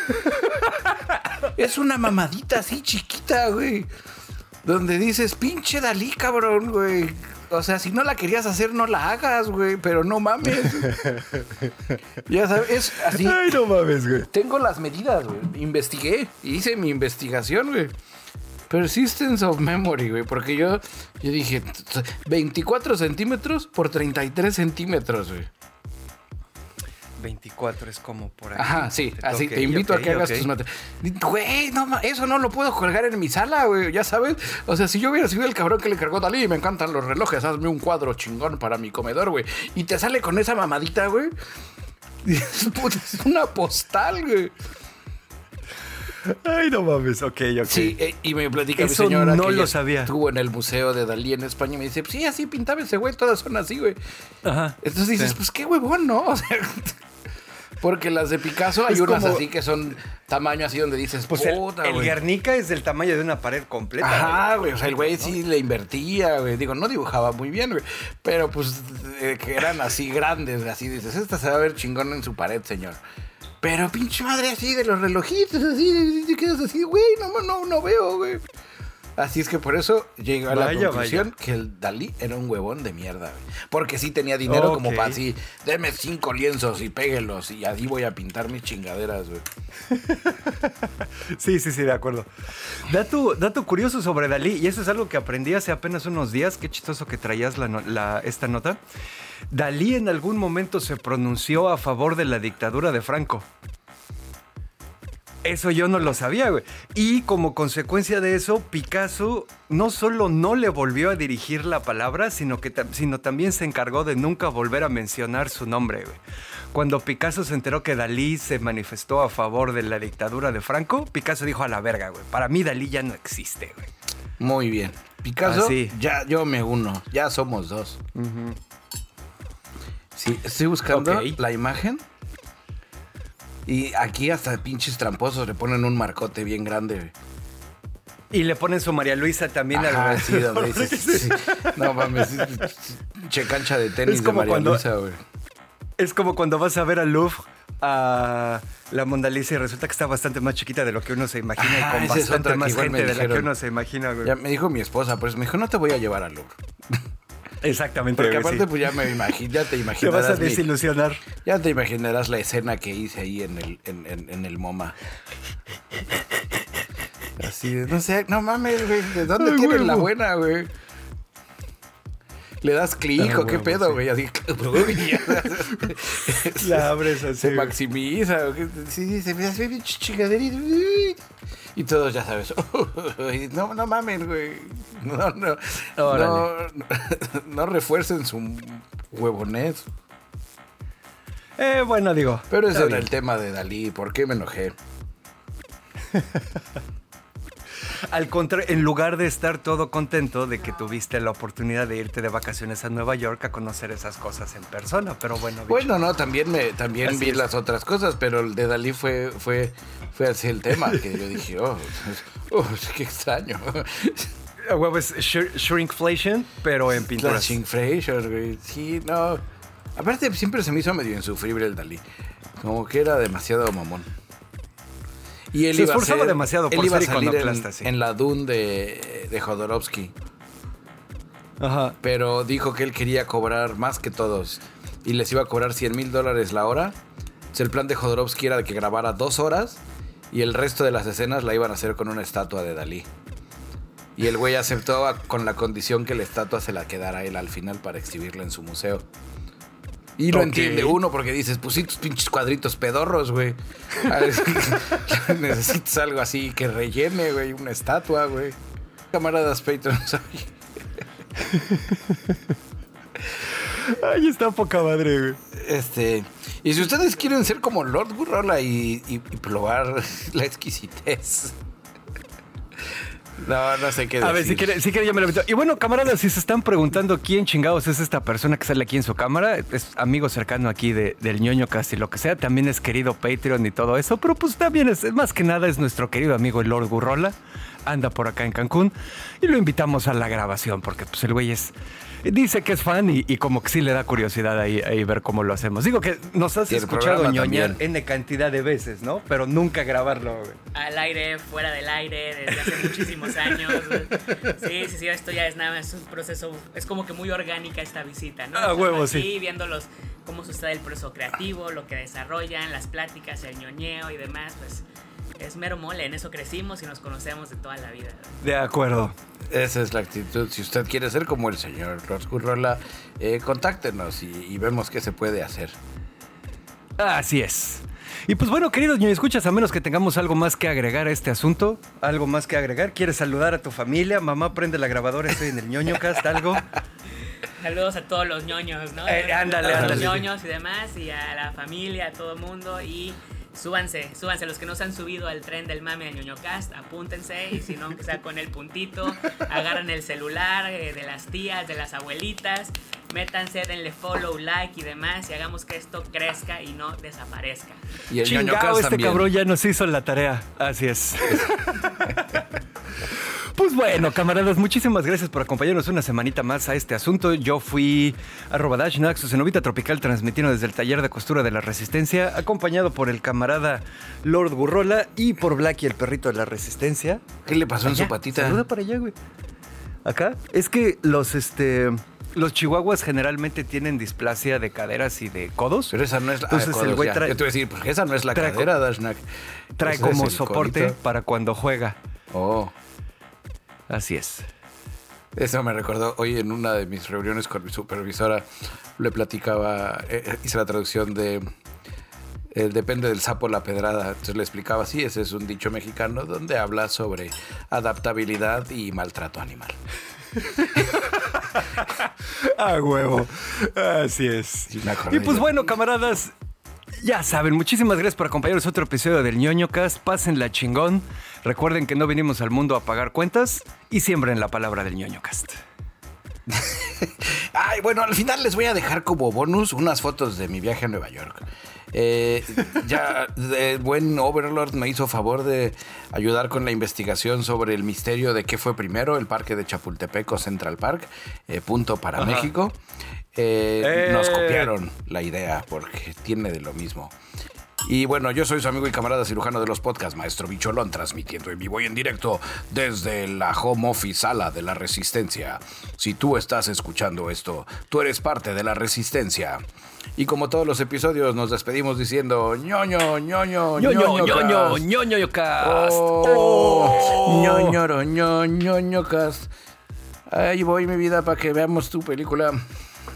Es una mamadita así chiquita, güey. Donde dices, pinche Dalí, cabrón, güey. O sea, si no la querías hacer, no la hagas, güey. Pero no mames. Ya sabes, es así. Ay, no mames, güey. Tengo las medidas, güey. Investigué. Hice mi investigación, güey. Persistence of memory, güey. Porque yo dije, 24 centímetros por 33 centímetros, güey. 24 es como por ahí. Ajá, sí, así te invito a que hagas tus materias. Güey, no, eso no lo puedo colgar en mi sala, güey, ya sabes. O sea, si yo hubiera sido el cabrón que le cargó Dalí, me encantan los relojes, hazme un cuadro chingón para mi comedor, güey. Y te sale con esa mamadita, güey. Es una postal, güey. Ay, no mames, ok. Sí, y me platica eso mi señora no que lo sabía. Estuvo en el Museo de Dalí en España y me dice, pues sí, así pintaba ese güey, todas son así, güey. Ajá. Entonces dices, pues qué huevón, ¿no? O sea, porque las de Picasso hay es unas como... así que son tamaño así donde dices, pues puta, el Guernica es del tamaño de una pared completa. Ajá, güey, o sea, el güey sí le invertía, güey. Digo, no dibujaba muy bien, güey. Pero pues que eran así grandes, así dices, esta se va a ver chingón en su pared, señor. Pero pinche madre así de los relojitos, así, te quedas así, güey, no veo, güey. Así es que por eso llegué a la conclusión que el Dalí era un huevón de mierda, güey. Porque sí tenía dinero como para así, deme 5 lienzos y péguelos y así voy a pintar mis chingaderas, güey. Sí, de acuerdo. Dato curioso sobre Dalí, y eso es algo que aprendí hace apenas unos días, qué chistoso que traías esta nota. Dalí en algún momento se pronunció a favor de la dictadura de Franco. Eso yo no lo sabía, güey. Y como consecuencia de eso, Picasso no solo no le volvió a dirigir la palabra, sino también se encargó de nunca volver a mencionar su nombre, güey. Cuando Picasso se enteró que Dalí se manifestó a favor de la dictadura de Franco, Picasso dijo a la verga, güey. Para mí Dalí ya no existe, güey. Muy bien. Picasso, ya yo me uno. Ya somos dos. Uh-huh. Sí, estoy buscando la imagen. Y aquí hasta pinches tramposos le ponen un marcote bien grande, güey. Y le ponen su María Luisa también. Ajá, sí, donde dices, sí. No mames, che cancha de tenis de María Luisa, güey. Es como cuando vas a ver al Louvre a la Mona Lisa y resulta que está bastante más chiquita de lo que uno se imagina y con bastante más gente de la que uno se imagina, güey. Ya me dijo mi esposa, pues me dijo, no te voy a llevar al Louvre. Exactamente. Porque aparte, pues ya te imaginarás. Te vas a desilusionar. Ya te imaginarás la escena que hice ahí en el MoMA. Así de, no sé, no mames, güey. ¿De dónde tienes la buena, güey? ¿Le das clic o qué pedo, güey? Así, la abres así. Se maximiza. Sí, se me hace bien chingaderito. Y todos ya sabes. No mames, güey. No refuercen su huevonés. Bueno, digo. Pero ese era el tema de Dalí. ¿Por qué me enojé? Al contrario, en lugar de estar todo contento de que tuviste la oportunidad de irte de vacaciones a Nueva York a conocer esas cosas en persona, pero bueno. Bicho. Bueno, no, también vi las otras cosas, pero el de Dalí fue así el tema, que yo dije, qué extraño. Huevo es shrinkflation, pero en pinturas. Shrinkflation, güey. Sí, no. Aparte, siempre se me hizo medio insufrible el Dalí. Como que era demasiado mamón. Y él se esforzaba demasiado por ser iconoclasta, sí. En la Dune de Jodorowsky. Ajá. Pero dijo que él quería cobrar más que todos. Y les iba a cobrar $100,000 la hora. Entonces, el plan de Jodorowsky era de que grabara 2 horas. Y el resto de las escenas la iban a hacer con una estatua de Dalí. Y el güey aceptó con la condición que la estatua se la quedara él al final para exhibirla en su museo. Y lo entiende uno porque dices, pues sí, tus pinches cuadritos pedorros, güey. Necesitas algo así que rellene, güey, una estatua, güey. Camaradas Patrons. Ay, está poca madre, güey. Y si ustedes quieren ser como Lord Gurrola y probar la exquisitez. No sé qué decir. A ver, si quiere ya me lo meto. Y bueno, camaradas, si se están preguntando quién chingados es esta persona que sale aquí en su cámara, es amigo cercano aquí del ñoño casi lo que sea, también es querido Patreon y todo eso, pero pues también es más que nada es nuestro querido amigo el Lord Gurrola, anda por acá en Cancún y lo invitamos a la grabación porque pues el güey dice que es fan y como que sí le da curiosidad ahí ver cómo lo hacemos. Digo que nos has escuchado ñoñar N cantidad de veces, ¿no? Pero nunca grabarlo, güey. Al aire, fuera del aire, desde hace muchísimos años. Sí, esto ya es nada, es un proceso, es como que muy orgánica esta visita, ¿no? Huevo, aquí, sí. Viéndolos, cómo sucede el proceso creativo, lo que desarrollan, las pláticas, el ñoñeo y demás, pues es mero mole, en eso crecimos y nos conocemos de toda la vida, ¿no? De acuerdo. Esa es la actitud. Si usted quiere ser como el señor Lord Gurrola, contáctenos y vemos qué se puede hacer. Así es. Y pues bueno, queridos ñoño escuchas, a menos que tengamos algo más que agregar a este asunto, algo más que agregar, ¿quieres saludar a tu familia? Mamá, prende la grabadora, estoy en el ñoñocast, algo. Saludos a todos los ñoños, ¿no? Ándale, a los ándale. ñoños y demás, y a la familia, a todo el mundo. Y súbanse, los que no se han subido al tren del mame de ñoñocast, apúntense. Y si no, que sea con el puntito, agarren el celular de las tías, de las abuelitas, métanse, denle follow, like y demás, y hagamos que esto crezca y no desaparezca. Y el Chingao, ñoñocast este también. cabrón ya nos hizo la tarea. Así es. Pues bueno, camaradas, muchísimas gracias por acompañarnos una semanita más a este asunto. Yo fui @DashNax, su cenovita tropical, transmitiendo desde el taller de costura de la Resistencia, acompañado por el camarada Lord Gurrola y por Blacky, el perrito de la Resistencia. ¿Qué le pasó en Allá, su patita? Saluda para allá, güey. Acá. Es que los chihuahuas generalmente tienen displasia de caderas y de codos. Pero esa no es la... Entonces el güey trae- Yo te voy a decir, porque esa no es la trae- cadera, Dashnak. Trae Ese es como el soporte codito. para cuando juega. Oh, Así es. eso me recordó. Hoy en una de mis reuniones con mi supervisora le platicaba, hice la traducción de depende del sapo la pedrada. Entonces le explicaba, sí, ese es un dicho mexicano donde habla sobre adaptabilidad y maltrato animal. A huevo. Así es. Sí, me acordé Y pues yo. bueno, camaradas, ya saben, muchísimas gracias por acompañarnos a otro episodio del ñoñocast. Pásenla chingón. Recuerden que no venimos al mundo a pagar cuentas y siembren la palabra del ñoñocast. Ay, bueno, al final les voy a dejar como bonus unas fotos de mi viaje a Nueva York. Ya el buen Overlord me hizo favor de ayudar con la investigación sobre el misterio de qué fue primero, el parque de Chapultepec o Central Park, punto para Ajá. México. Nos copiaron la idea porque tiene de lo mismo. Y bueno, yo soy su amigo y camarada cirujano de los podcasts, Maestro Bicholón, transmitiendo en vivo y en directo desde la home office sala de la Resistencia. Si tú estás escuchando esto, tú eres parte de la Resistencia. Y como todos los episodios, nos despedimos diciendo ñoño, ñoño, ñoño, ñoñocast. ñoño, ñoño, cast. Ahí voy, mi vida, para que veamos tu película.